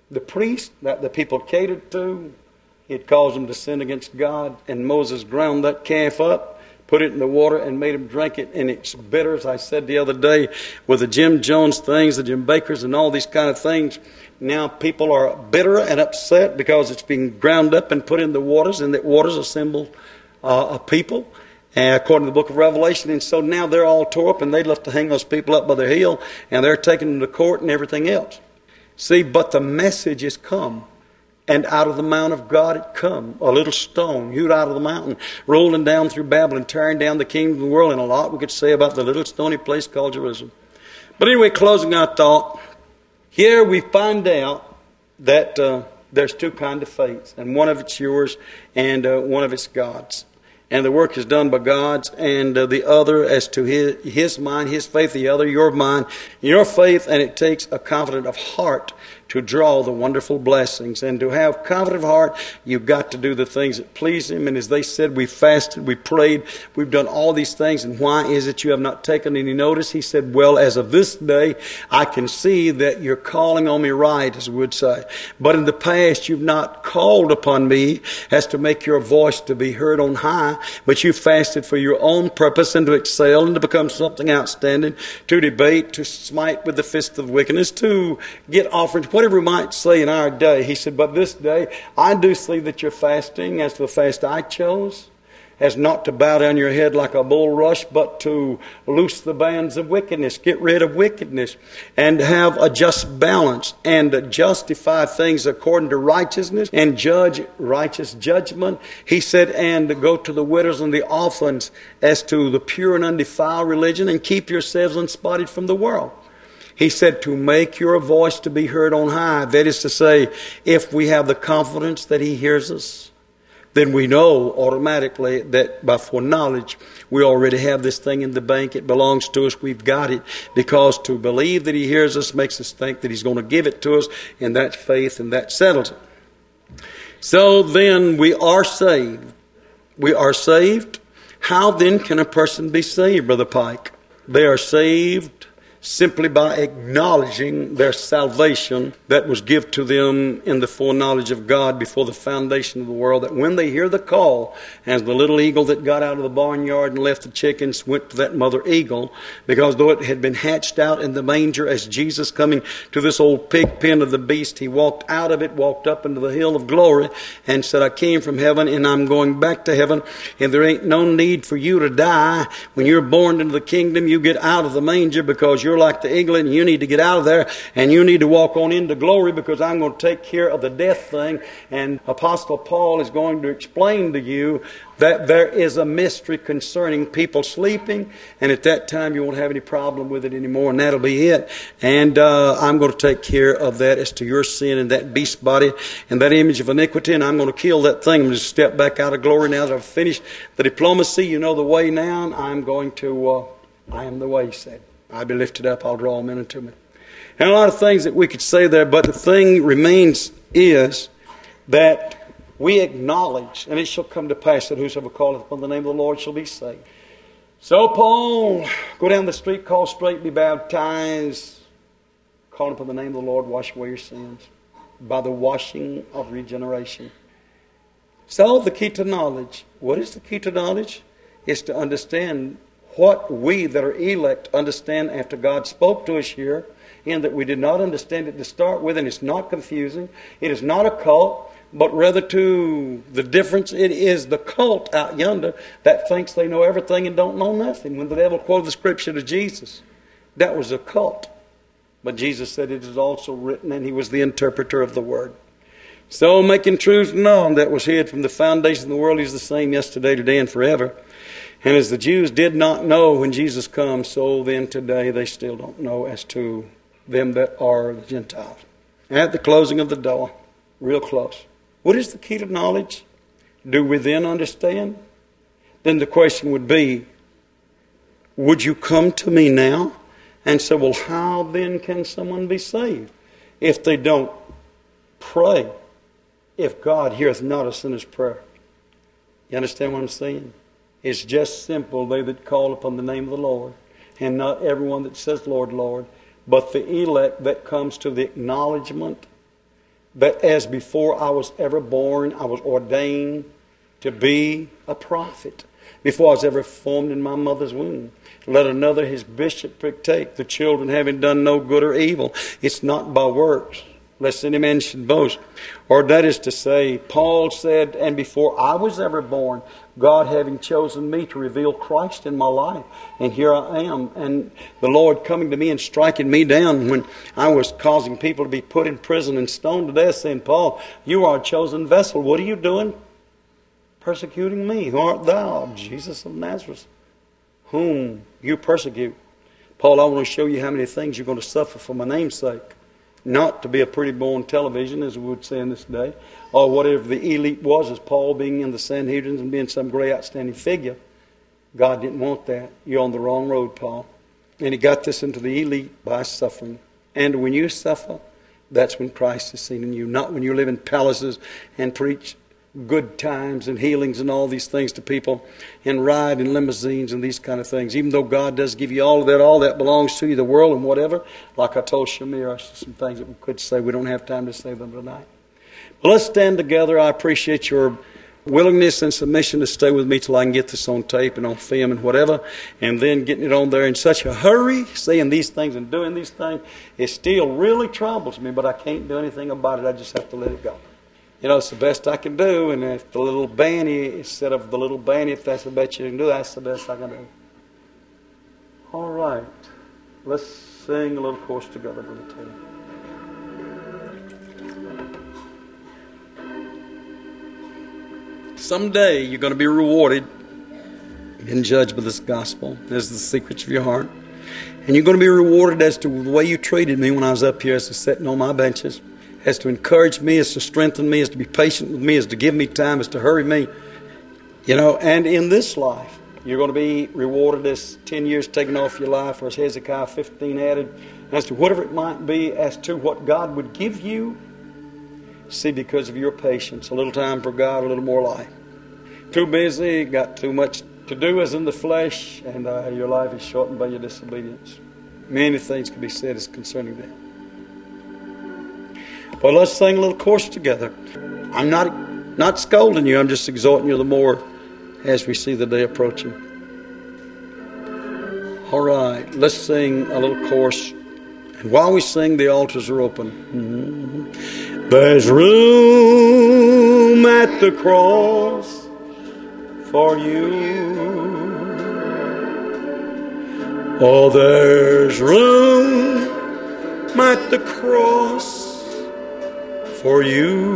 The priest that the people catered to, it caused them to sin against God. And Moses ground that calf up, put it in the water, and made them drink it. And it's bitter, as I said the other day, with the Jim Jones things, the Jim Bakers, and all these kind of things. Now people are bitter and upset because it's being ground up and put in the waters, and that water's a symbol of people, according to the book of Revelation. And so now they're all tore up, and they'd love to hang those people up by their heel, and they're taking them to court and everything else. See, but the message has come. And out of the mount of God it come, a little stone hewed out of the mountain, rolling down through Babylon, tearing down the kingdom of the world. And a lot we could say about the little stony place called Jerusalem. But anyway, closing our thought, here we find out that there's two kinds of faiths. And one of it's yours, and one of it's God's. And the work is done by God's, and the other as to his mind, his faith, the other, your mind, your faith. And it takes a confident of heart to draw the wonderful blessings. And to have confident heart, you've got to do the things that please Him. And as they said, we fasted, we prayed, we've done all these things. And why is it you have not taken any notice? He said, well, as of this day, I can see that you're calling on me right, as we would say. But in the past, you've not called upon me as to make your voice to be heard on high, but you fasted for your own purpose and to excel and to become something outstanding, to debate, to smite with the fist of wickedness, to get offerings, whatever we might say in our day. He said, but this day I do see that you're fasting as to the fast I chose, as not to bow down your head like a bulrush, but to loose the bands of wickedness, get rid of wickedness, and have a just balance, and justify things according to righteousness, and judge righteous judgment. He said, and go to the widows and the orphans as to the pure and undefiled religion, and keep yourselves unspotted from the world. He said to make your voice to be heard on high. That is to say, if we have the confidence that He hears us, then we know automatically that by foreknowledge we already have this thing in the bank. It belongs to us. We've got it. Because to believe that He hears us makes us think that He's going to give it to us, and that's faith, and that settles it. So then we are saved. We are saved. How then can a person be saved, Brother Pike? They are saved simply by acknowledging their salvation that was given to them in the foreknowledge of God before the foundation of the world, that when they hear the call, as the little eagle that got out of the barnyard and left the chickens went to that mother eagle, because though it had been hatched out in the manger as Jesus coming to this old pig pen of the beast, He walked out of it, walked up into the hill of glory, and said, I came from heaven and I'm going back to heaven, and there ain't no need for you to die. When you're born into the kingdom, you get out of the manger, because you're like the eagle, and you need to get out of there, and you need to walk on into glory, because I'm going to take care of the death thing. And Apostle Paul is going to explain to you that there is a mystery concerning people sleeping, and at that time you won't have any problem with it anymore, and that'll be it. And I'm going to take care of that as to your sin and that beast body and that image of iniquity, and I'm going to kill that thing. I'm going to step back out of glory now that I've finished the diplomacy. You know the way now, and I'm going to, I am the way, He said. I'll be lifted up, I'll draw men unto me. And a lot of things that we could say there, but the thing remains is that we acknowledge, and it shall come to pass that whosoever calleth upon the name of the Lord shall be saved. So Paul, go down the street, call straight, be baptized, call upon the name of the Lord, wash away your sins by the washing of regeneration. So the key to knowledge, what is the key to knowledge? Is to understand what we that are elect understand after God spoke to us here, in that we did not understand it to start with, and it's not confusing. It is not a cult, but rather to the difference. It is the cult out yonder that thinks they know everything and don't know nothing. When the devil quoted the scripture to Jesus, that was a cult. But Jesus said it is also written, and He was the interpreter of the word. So making truth known that was hid from the foundation of the world, He's the same yesterday, today, and forever. And as the Jews did not know when Jesus comes, so then today they still don't know as to them that are the Gentiles. And at the closing of the door, real close, what is the key to knowledge? Do we then understand? Then the question would be, would you come to me now and say, well, how then can someone be saved if they don't pray, if God heareth not a sinner's prayer? You understand what I'm saying? It's just simple, they that call upon the name of the Lord, and not everyone that says, Lord, Lord, but the elect that comes to the acknowledgement that as before I was ever born, I was ordained to be a prophet. Before I was ever formed in my mother's womb. Let another his bishopric take, the children having done no good or evil. It's not by works, lest any man should boast. Or that is to say, Paul said, and before I was ever born, God having chosen me to reveal Christ in my life. And here I am. And the Lord coming to me and striking me down when I was causing people to be put in prison and stoned to death, saying, Paul, you are a chosen vessel. What are you doing? Persecuting me. Who art thou? Jesus of Nazareth, whom you persecute. Paul, I want to show you how many things you're going to suffer for my name's sake. Not to be a pretty boy on television, as we would say in this day, or whatever the elite was, as Paul being in the Sanhedrin and being some great outstanding figure. God didn't want that. You're on the wrong road, Paul. And he got this into the elite by suffering. And when you suffer, that's when Christ is seen in you. Not when you live in palaces and preach good times and healings and all these things to people and ride in limousines and these kind of things. Even though God does give you all that belongs to you, the world and whatever. Like I told Shamir, some things that we could say. We don't have time to say them tonight. But let's stand together. I appreciate your willingness and submission to stay with me till I can get this on tape and on film and whatever. And then getting it on there in such a hurry, saying these things and doing these things, it still really troubles me, but I can't do anything about it. I just have to let it go. You know, it's the best I can do, and if the little banny, instead of the little banny, if that's the best you can do, that's the best I can do. All right. Let's sing a little chorus together, Brother Taylor. Someday you're going to be rewarded and judged by this gospel as the secrets of your heart. And you're going to be rewarded as to the way you treated me when I was up here as to sitting on my benches. As to encourage me, as to strengthen me, as to be patient with me, as to give me time, as to hurry me. You know, and in this life, you're going to be rewarded as 10 years taken off your life, or as Hezekiah 15 added, as to whatever it might be, as to what God would give you. See, because of your patience, a little time for God, a little more life. Too busy, got too much to do as in the flesh, and your life is shortened by your disobedience. Many things can be said as concerning that. Well, let's sing a little chorus together. I'm not scolding you. I'm just exhorting you the more as we see the day approaching. All right, let's sing a little chorus. And while we sing, the altars are open. Mm-hmm. There's room at the cross for you. Oh, there's room at the cross for you.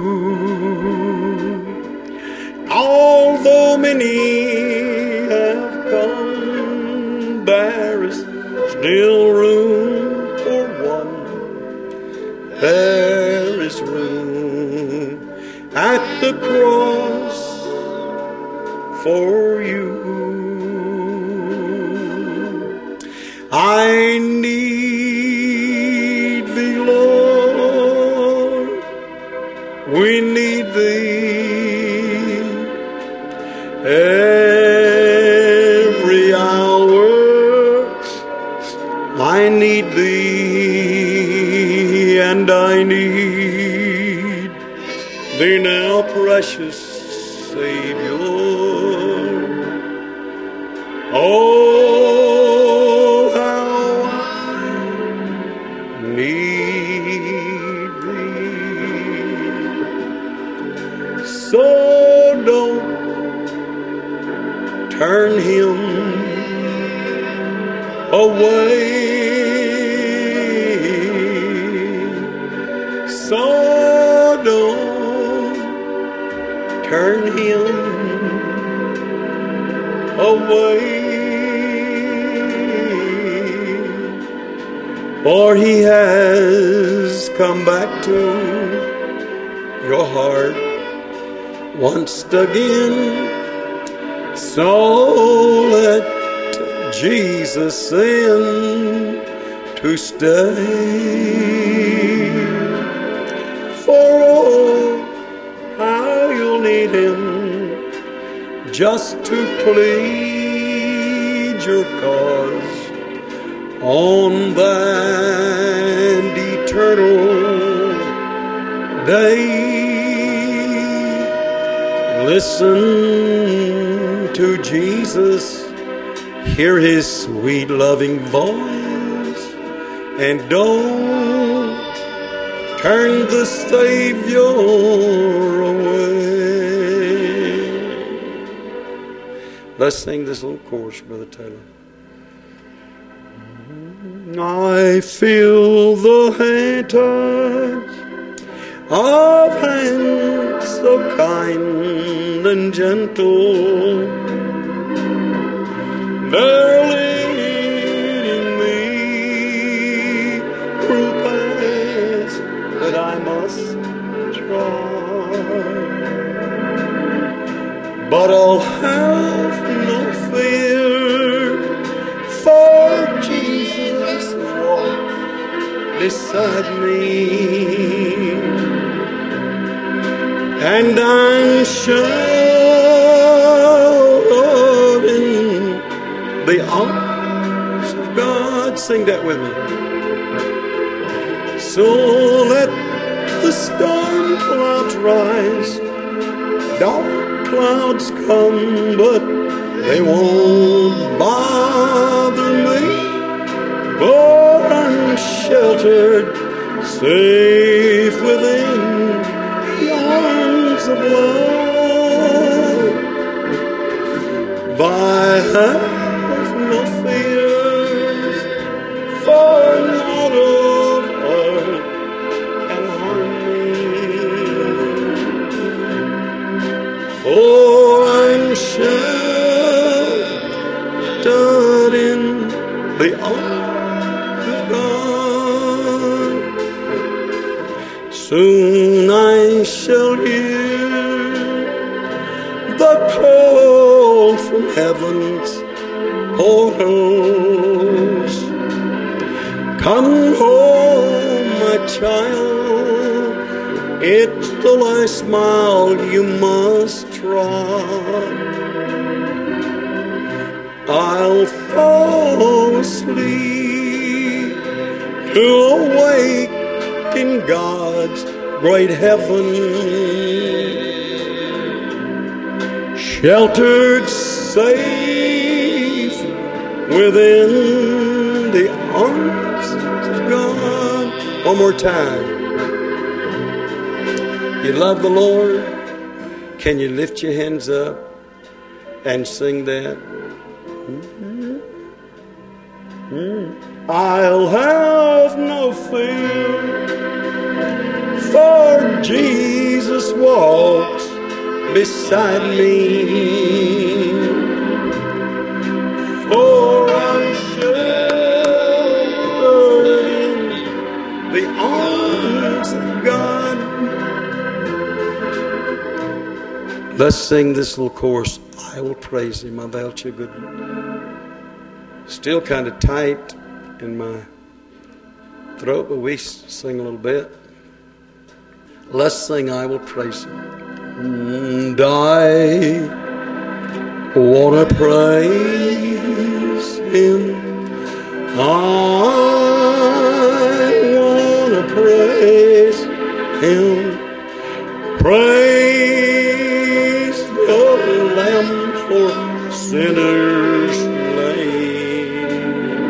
Although many have come, there is still room for one. There is room at the cross for you. I need thee, Lord. We need thee every hour. I need thee, and I need thee now, precious Savior. Oh, how I need thee. So don't turn him away. So don't turn him away. For he has come back to your heart once again. So let Jesus in to stay. For oh, how you'll need him just to plead your cause on that eternal day. Listen to Jesus, hear His sweet loving voice, and don't turn the Savior away. Let's sing this little chorus, Brother Taylor. I feel the hand touch of hands so kind and gentle. They're leading me through paths that I must try. But I'll have no fear, for Jesus walks beside me, and I'm sure in the arms of God. Sing that with me. So let the storm clouds rise, dark clouds come, but they won't bother me, for I'm sheltered, safe within the arms of love. I have no fears, for naught of earth can harm me. Oh, I'm sheltered in the arms of God. Soon I shall hear the call from heaven's portals. Come home, my child, it's the last smile you must try. I'll fall asleep to awake in God's great heaven, sheltered safe within the arms of God. One more time. You love the Lord? Can you lift your hands up and sing that? I'll have no fear, for Jesus walks beside me, for I'm sheltered in the arms of God. Let's sing this little chorus. I will praise Him. I vouch you good. Still kind of tight in my throat, but we sing a little bit. Let's sing I will praise Him. And I want to praise Him. I want to praise Him. Praise the Lamb for sinners slain.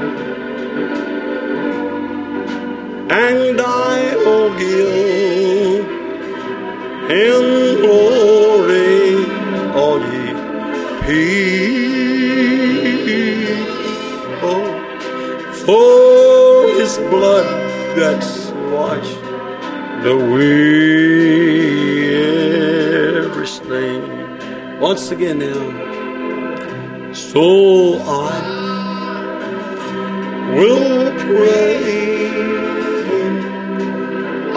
And I'll give Him glory, all ye people, for His blood that's washed away every stain. Once again now. So I will praise Him. I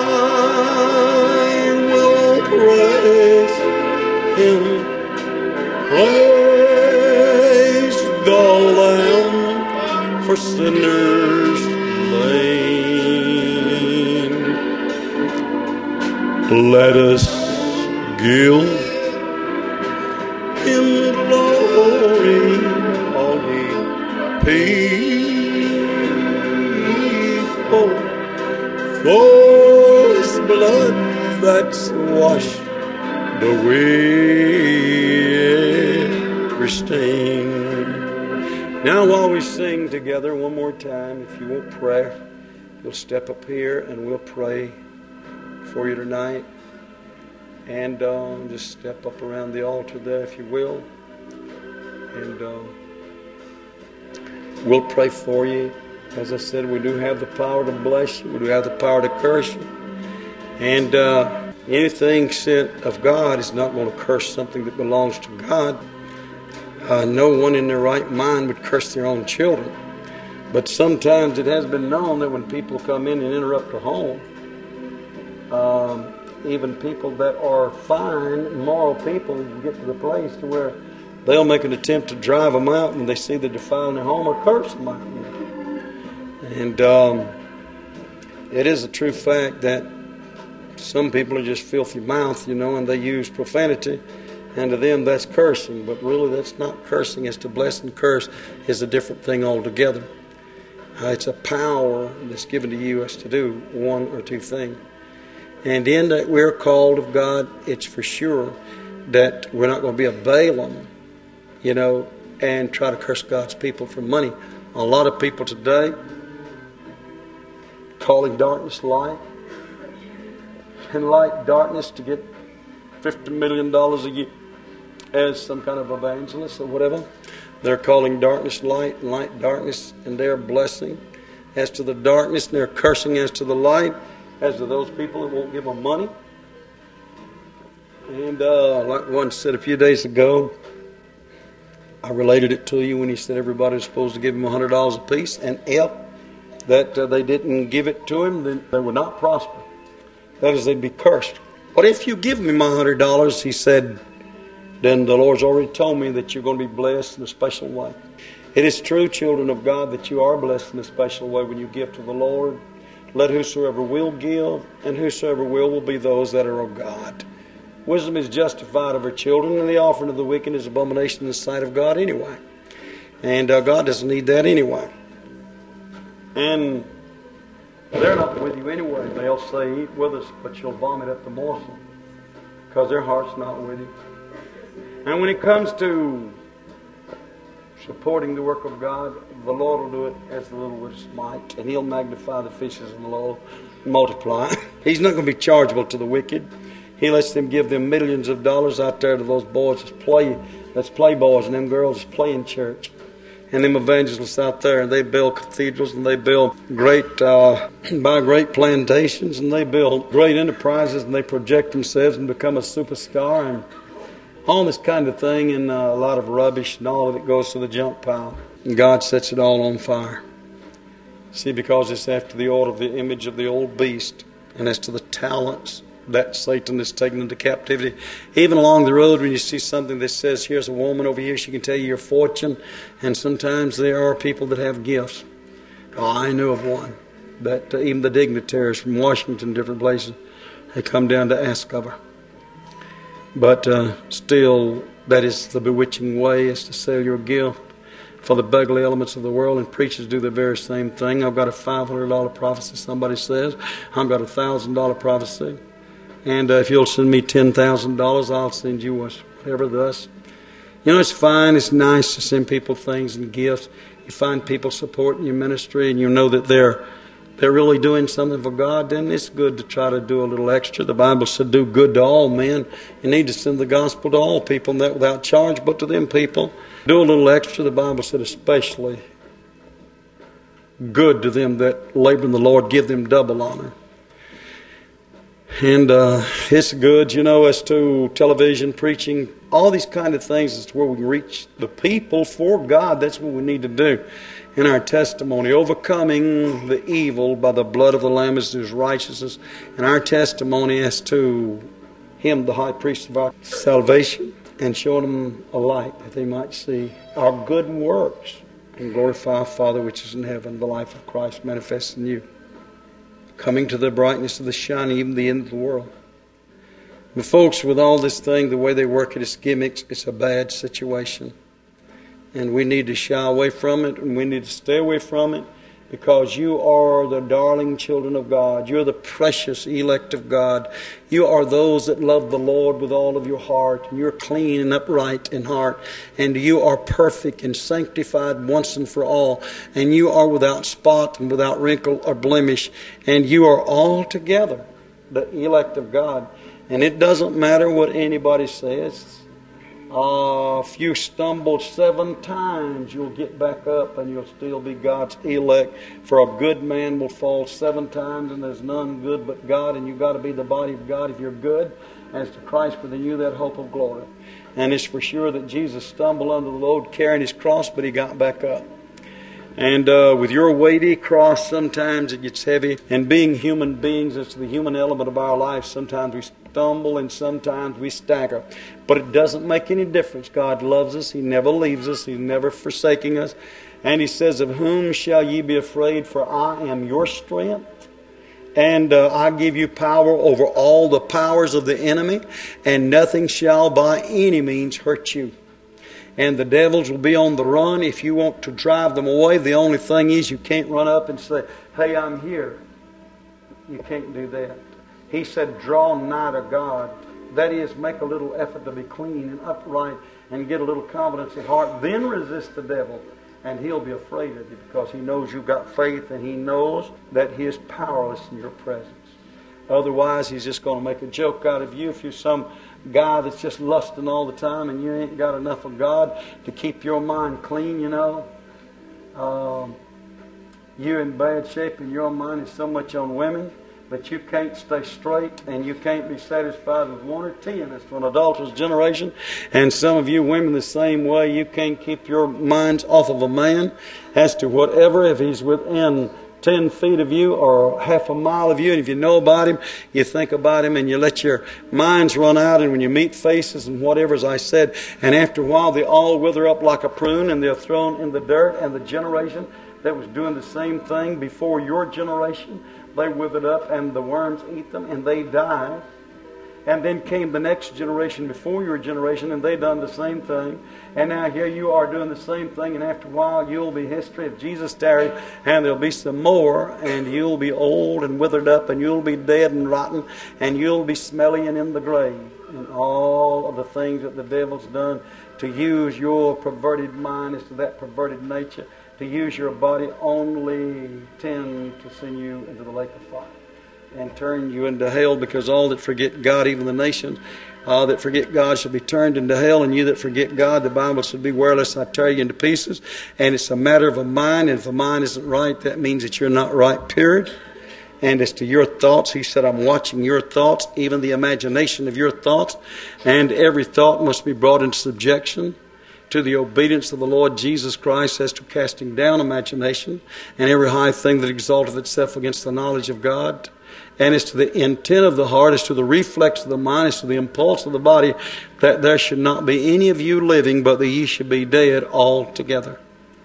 will praise Him. Praise the Lamb for sinners slain. Let us give Him glory, all ye people, for His blood that's washed away every stain. Now while we sing together one more time, if you want prayer, you'll step up here and we'll pray for you tonight. And just step up around the altar there if you will. And we'll pray for you. As I said, we do have the power to bless you. We do have the power to curse you. And anything sent of God is not going to curse something that belongs to God. No one in their right mind would curse their own children. But sometimes it has been known that when people come in and interrupt a home, even people that are fine, moral people get to the place to where they'll make an attempt to drive them out when they see they're defiling their home or curse them out. And it is a true fact that some people are just filthy mouth, and they use profanity, and to them that's cursing. But really that's not cursing. It's to bless and curse is a different thing altogether. It's a power that's given to you as to do one or two things. And in that we're called of God, it's for sure that we're not going to be a Balaam, and try to curse God's people for money. A lot of people today calling darkness light and light darkness to get $50 million a year as some kind of evangelist or whatever. They're calling darkness light and light darkness, and they're blessing as to the darkness, and they're cursing as to the light, as to those people that won't give them money. And like one said a few days ago, I related it to you when he said everybody was supposed to give him $100 apiece, and if that they didn't give it to him, then they would not prosper. That is, they'd be cursed. But if you give me my $100, he said, then the Lord's already told me that you're going to be blessed in a special way. It is true, children of God, that you are blessed in a special way when you give to the Lord. Let whosoever will give, and whosoever will be those that are of God. Wisdom is justified of her children, and the offering of the wicked is abomination in the sight of God anyway. And God doesn't need that anyway. And they're not with you anyway. They'll say, eat with us, but you'll vomit up the morsel, because their heart's not with you. And when it comes to supporting the work of God, the Lord will do it as the little with might, and He'll magnify the fishes and the Lord multiply. He's not going to be chargeable to the wicked. He lets them give them millions of dollars out there to those boys that's play boys, and them girls that's play in church, and them evangelists out there, and they build cathedrals, and they build buy great plantations, and they build great enterprises, and they project themselves and become a superstar, and all this kind of thing, and a lot of rubbish, and all of it goes to the junk pile. And God sets it all on fire. See, because it's after the order of the image of the old beast, and as to the talents that Satan is taken into captivity. Even along the road, when you see something that says, here's a woman over here, she can tell you your fortune, and sometimes there are people that have gifts. Oh, I know of one, that even the dignitaries from Washington, different places, they come down to ask of her. But still, that is the bewitching way, is to sell your gift for the beggarly elements of the world, and preachers do the very same thing. I've got a $500 prophecy, somebody says. I've got a $1,000 prophecy. And if you'll send me $10,000, I'll send you whatever thus. It's fine, it's nice to send people things and gifts. You find people supporting your ministry, and you know that they're really doing something for God, then it's good to try to do a little extra. The Bible said, do good to all men. You need to send the gospel to all people, and that without charge, but to them people. Do a little extra. The Bible said especially good to them that labor in the Lord, give them double honor. And it's good, as to television, preaching, all these kind of things is where we can reach the people for God. That's what we need to do. In our testimony, overcoming the evil by the blood of the Lamb is His righteousness, and our testimony as to Him, the high priest of our salvation, and showing them a light that they might see our good works and glorify our Father which is in heaven, the life of Christ manifest in you, coming to the brightness of the shining, even the end of the world. But folks, with all this thing, the way they work it is gimmicks. It's a bad situation. And we need to shy away from it, and we need to stay away from it. because you are the darling children of God. You're the precious elect of God. You are those that love the Lord with all of your heart. And you're clean and upright in heart. And you are perfect and sanctified once and for all. And you are without spot and without wrinkle or blemish. And you are altogether the elect of God. And it doesn't matter what anybody says. If you stumble 7 times, you'll get back up and you'll still be God's elect. For a good man will fall 7 times, and there's none good but God. And you've got to be the body of God if you're good. As to Christ within you, that hope of glory. And it's for sure that Jesus stumbled under the load carrying his cross, but he got back up. And with your weighty cross, sometimes it gets heavy. And being human beings, it's the human element of our life. Sometimes we stumble and sometimes we stagger. But it doesn't make any difference. God loves us. He never leaves us. He's never forsaking us. And he says, of whom shall ye be afraid? For I am your strength. And I give you power over all the powers of the enemy. And nothing shall by any means hurt you. And the devils will be on the run if you want to drive them away. The only thing is you can't run up and say, hey, I'm here. You can't do that. He said, draw nigh to God. That is, make a little effort to be clean and upright and get a little confidence in heart. Then resist the devil, and he'll be afraid of you because he knows you've got faith and he knows that he is powerless in your presence. Otherwise, he's just going to make a joke out of you if you're some guy that's just lusting all the time and you ain't got enough of God to keep your mind clean, you know. You're in bad shape and your mind is so much on women that you can't stay straight and you can't be satisfied with 1 or 10. It's an adulterous generation. And some of you women the same way. You can't keep your minds off of a man as to whatever, if he's within 10 feet of you or half a mile of you, and if you know about him, you think about him and you let your minds run out, and when you meet faces and whatever, as I said, and after a while they all wither up like a prune and they're thrown in the dirt. And the generation that was doing the same thing before your generation, they withered up and the worms eat them and they died. And then came the next generation before your generation, and they done the same thing. And now here you are doing the same thing, and after a while you'll be history if Jesus tarried, and there'll be some more, and you'll be old and withered up, and you'll be dead and rotten, and you'll be smelly and in the grave. And all of the things that the devil's done to use your perverted mind as to that perverted nature, to use your body, only tend to send you into the lake of fire and turn you into hell, because all that forget God, even the nations, that forget God shall be turned into hell, and you that forget God, the Bible said, beware lest I tear you into pieces. And it's a matter of a mind, and if a mind isn't right, that means that you're not right, period. And as to your thoughts, he said, I'm watching your thoughts, even the imagination of your thoughts, and every thought must be brought into subjection to the obedience of the Lord Jesus Christ, as to casting down imagination and every high thing that exalteth itself against the knowledge of God. And as to the intent of the heart, as to the reflex of the mind, as to the impulse of the body, that there should not be any of you living, but that ye should be dead altogether.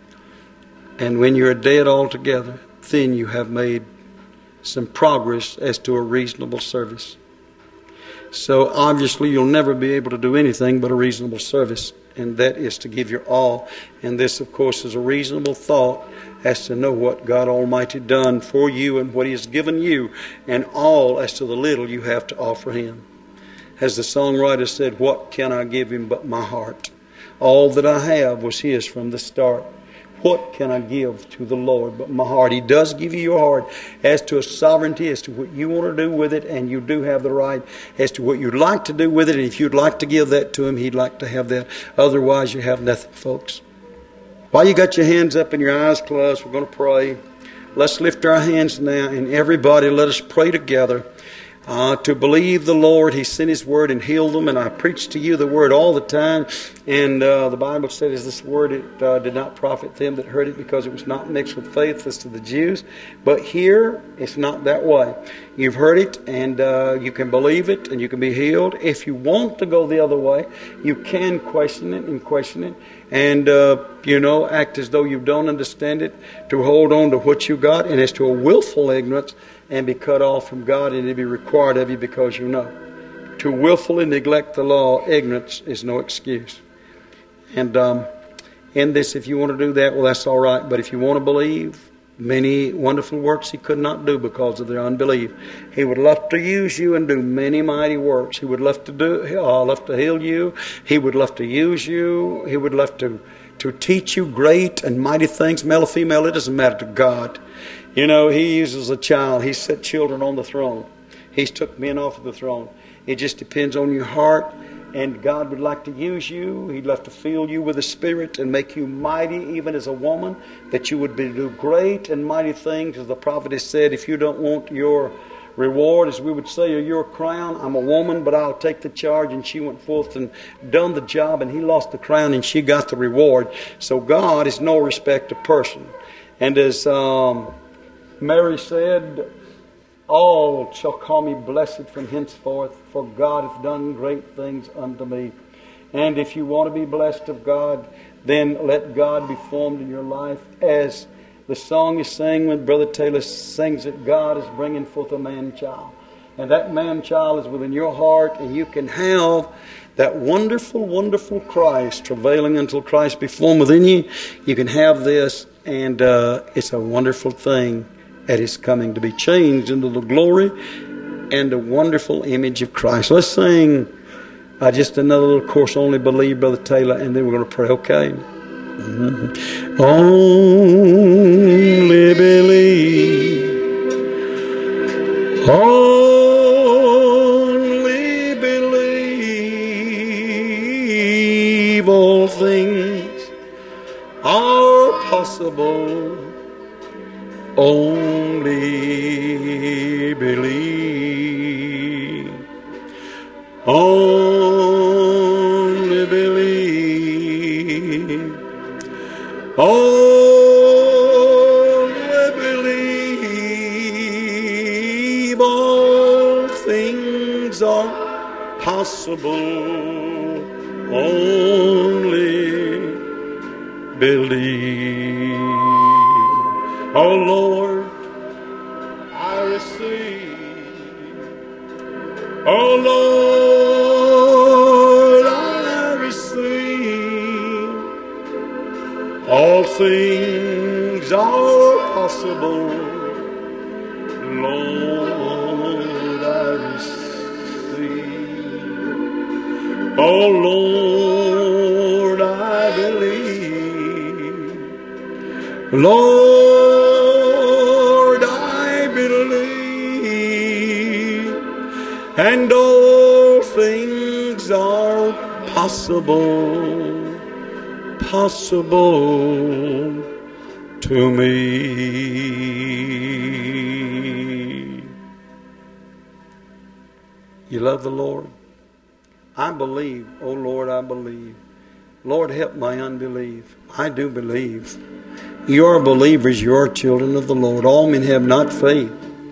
And when you're dead altogether, then you have made some progress as to a reasonable service. So obviously you'll never be able to do anything but a reasonable service, and that is to give your all. And this, of course, is a reasonable thought as to know what God Almighty done for you and what He has given you, and all as to the little you have to offer Him. As the songwriter said, what can I give Him but my heart? All that I have was His from the start. What can I give to the Lord but my heart? He does give you your heart as to a sovereignty, as to what you want to do with it, and you do have the right as to what you'd like to do with it. And if you'd like to give that to Him, He'd like to have that. Otherwise, you have nothing, folks. While you got your hands up and your eyes closed, we're going to pray. Let's lift our hands now, and everybody, let us pray together. To believe the Lord, He sent His Word and healed them, and I preach to you the Word all the time, and the Bible said, "Is this Word, it did not profit them that heard it, because it was not mixed with faith as to the Jews." But here, it's not that way. You've heard it, and you can believe it, and you can be healed. If you want to go the other way, you can question it, and act as though you don't understand it, to hold on to what you got, and as to a willful ignorance, and be cut off from God, and it be required of you because you know. To willfully neglect the law, ignorance is no excuse. And in this, if you want to do that, well, that's all right. But if you want to believe, many wonderful works he could not do because of their unbelief. He would love to use you and do many mighty works. He would love to heal you. He would love to use you. He would love to teach you great and mighty things, male or female. It doesn't matter to God. You know, He uses a child. He set children on the throne. He's took men off of the throne. It just depends on your heart. And God would like to use you. He'd love to fill you with the Spirit and make you mighty, even as a woman, that you would do great and mighty things. As the prophet has said, if you don't want your reward, as we would say, or your crown, I'm a woman, but I'll take the charge. And she went forth and done the job, and he lost the crown, and she got the reward. So God is no respecter of person. And as Mary said, all shall call me blessed from henceforth, for God hath done great things unto me. And if you want to be blessed of God, then let God be formed in your life. As the song is sang when Brother Taylor sings it, God is bringing forth a man-child. And that man-child is within your heart, and you can have that wonderful, wonderful Christ, travailing until Christ be formed within you. You can have this, and it's a wonderful thing at His coming, to be changed into the glory and the wonderful image of Christ. Let's sing just another little course, Only Believe, Brother Taylor, and then we're going to pray, okay? Mm-hmm. Only believe, only believe, all things are possible. Only believe, only believe, only believe, all things are possible. Only believe. Oh Lord, I receive. Oh Lord, I receive. All things are possible. Lord, I receive. Oh Lord, I believe. Lord, I believe, and all things are possible, possible to me. You love the Lord? I believe. Oh Lord, I believe. Lord, help my unbelief. I do believe. You are believers, you are children of the Lord. All men have not faith,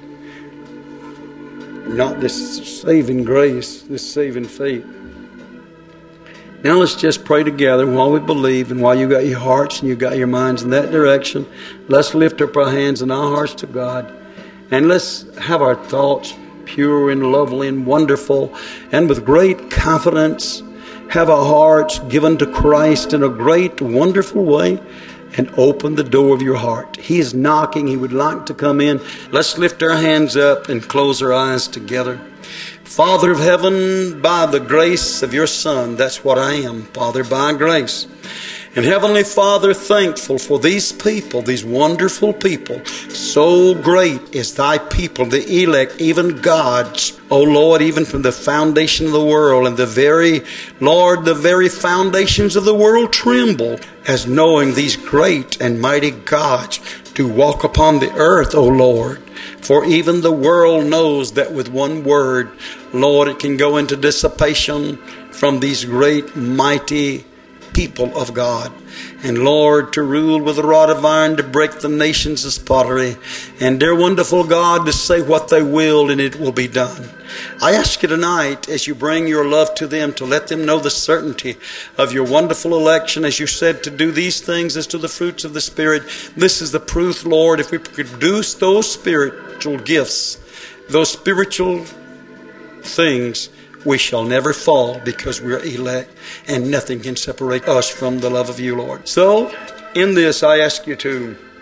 not this saving grace, this saving faith. Now let's just pray together while we believe, and while you got your hearts and you got your minds in that direction. Let's lift up our hands and our hearts to God, and let's have our thoughts pure and lovely and wonderful, and with great confidence have our hearts given to Christ in a great, wonderful way. And open the door of your heart. He is knocking. He would like to come in. Let's lift our hands up and close our eyes together. Father of heaven, by the grace of your Son, that's what I am, Father, by grace. And Heavenly Father, thankful for these people, these wonderful people. So great is thy people, the elect, even God's. Oh Lord, even from the foundation of the world, and the very foundations of the world tremble as knowing these great and mighty gods do walk upon the earth, O Lord. For even the world knows that with one word, Lord, it can go into dissipation from these great, mighty people of God. And Lord, to rule with a rod of iron, to break the nations as pottery. And dear wonderful God, to say what they will, and it will be done. I ask you tonight, as you bring your love to them, to let them know the certainty of your wonderful election. As you said, to do these things as to the fruits of the Spirit. This is the proof, Lord, if we produce those spiritual gifts, those spiritual things, we shall never fall, because we're elect, and nothing can separate us from the love of you, Lord. So, in this, I ask you to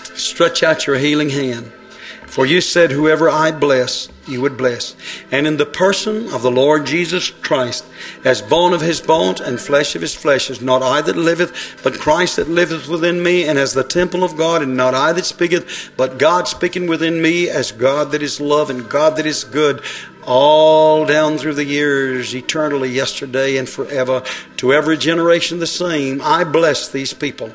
Stretch out your healing hand. For you said, whoever I bless, you would bless. And in the person of the Lord Jesus Christ, as bone of his bones and flesh of his flesh, is not I that liveth, but Christ that liveth within me, and as the temple of God, and not I that speaketh, but God speaking within me, as God that is love and God that is good, all down through the years, eternally, yesterday and forever, to every generation the same. I bless these people.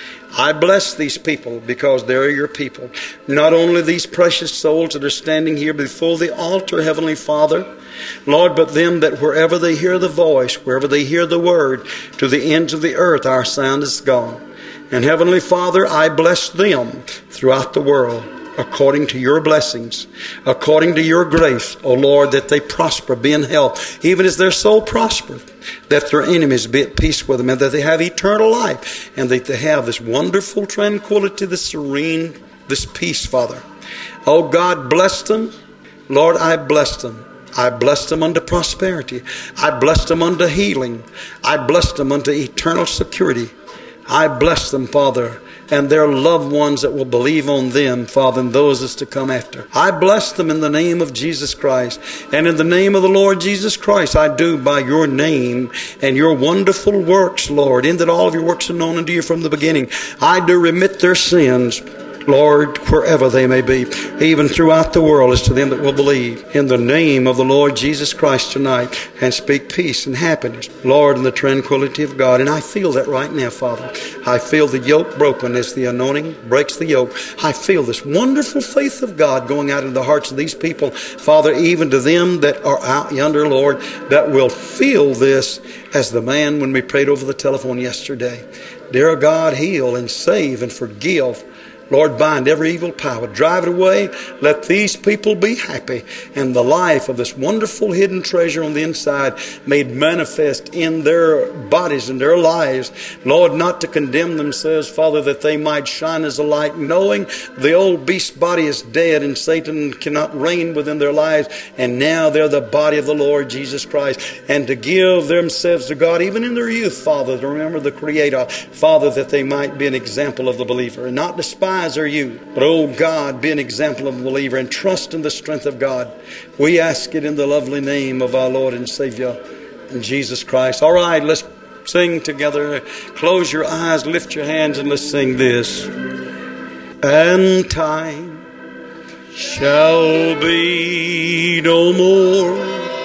I bless these people because they're your people. Not only these precious souls that are standing here before the altar, Heavenly Father, Lord, but them that wherever they hear the voice, wherever they hear the word, to the ends of the earth our sound is gone. And Heavenly Father, I bless them throughout the world, according to your blessings, according to your grace, O Lord, that they prosper, be in health, even as their soul prospereth, that their enemies be at peace with them, and that they have eternal life, and that they have this wonderful tranquility, this serene, this peace, Father. Oh God, bless them. Lord, I bless them. I bless them unto prosperity. I bless them unto healing. I bless them unto eternal security. I bless them, Father, and their loved ones that will believe on them, Father, and those that's to come after. I bless them in the name of Jesus Christ. And in the name of the Lord Jesus Christ, I do by your name and your wonderful works, Lord, in that all of your works are known unto you from the beginning. I do remit their sins, Lord, wherever they may be, even throughout the world, as to them that will believe. In the name of the Lord Jesus Christ tonight, and speak peace and happiness, Lord, in the tranquility of God. And I feel that right now, Father. I feel the yoke broken as the anointing breaks the yoke. I feel this wonderful faith of God going out into the hearts of these people, Father, even to them that are out yonder, Lord, that will feel this as the man when we prayed over the telephone yesterday. Dear God, heal and save and forgive. Lord, bind every evil power. Drive it away. Let these people be happy. And the life of this wonderful hidden treasure on the inside made manifest in their bodies and their lives. Lord, not to condemn themselves, Father, that they might shine as a light, knowing the old beast body is dead and Satan cannot reign within their lives. And now they're the body of the Lord Jesus Christ. And to give themselves to God, even in their youth, Father, to remember the Creator, Father, that they might be an example of the believer and not despise are you. But, oh God, be an example of a believer and trust in the strength of God. We ask it in the lovely name of our Lord and Savior, in Jesus Christ. All right, let's sing together. Close your eyes, lift your hands, and let's sing this. And time shall be no more,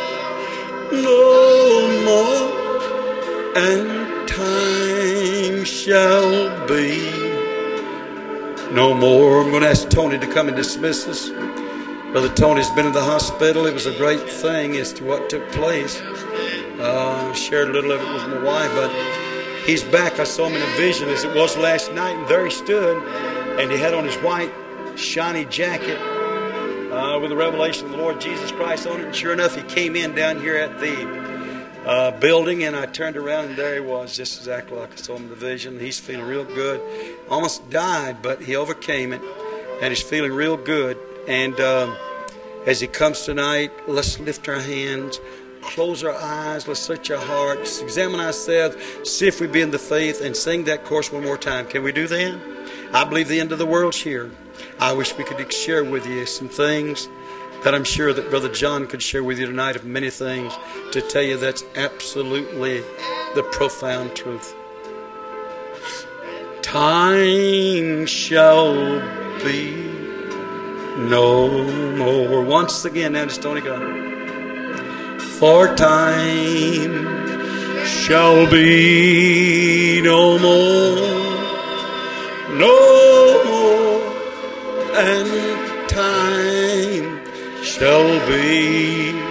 no more, and time shall be no more. I'm going to ask Tony to come and dismiss us. Brother Tony's been in the hospital. It was a great thing as to what took place. Shared a little of it with my wife, but he's back. I saw him in a vision as it was last night, and there he stood, and he had on his white, shiny jacket with the revelation of the Lord Jesus Christ on it. And sure enough, he came in down here at the building, and I turned around, and there he was, just exactly like I saw him in the vision. He's feeling real good. Almost died, but he overcame it, and he's feeling real good. And as he comes tonight, let's lift our hands, close our eyes, let's search our hearts, examine ourselves, see if we be in the faith, and sing that chorus one more time. Can we do that? I believe the end of the world's here. I wish we could share with you some things that I'm sure that Brother John could share with you tonight, of many things to tell you that's absolutely the profound truth. Time shall be no more. Once again, now just Tony go. For time shall be no more, no more, and time shall be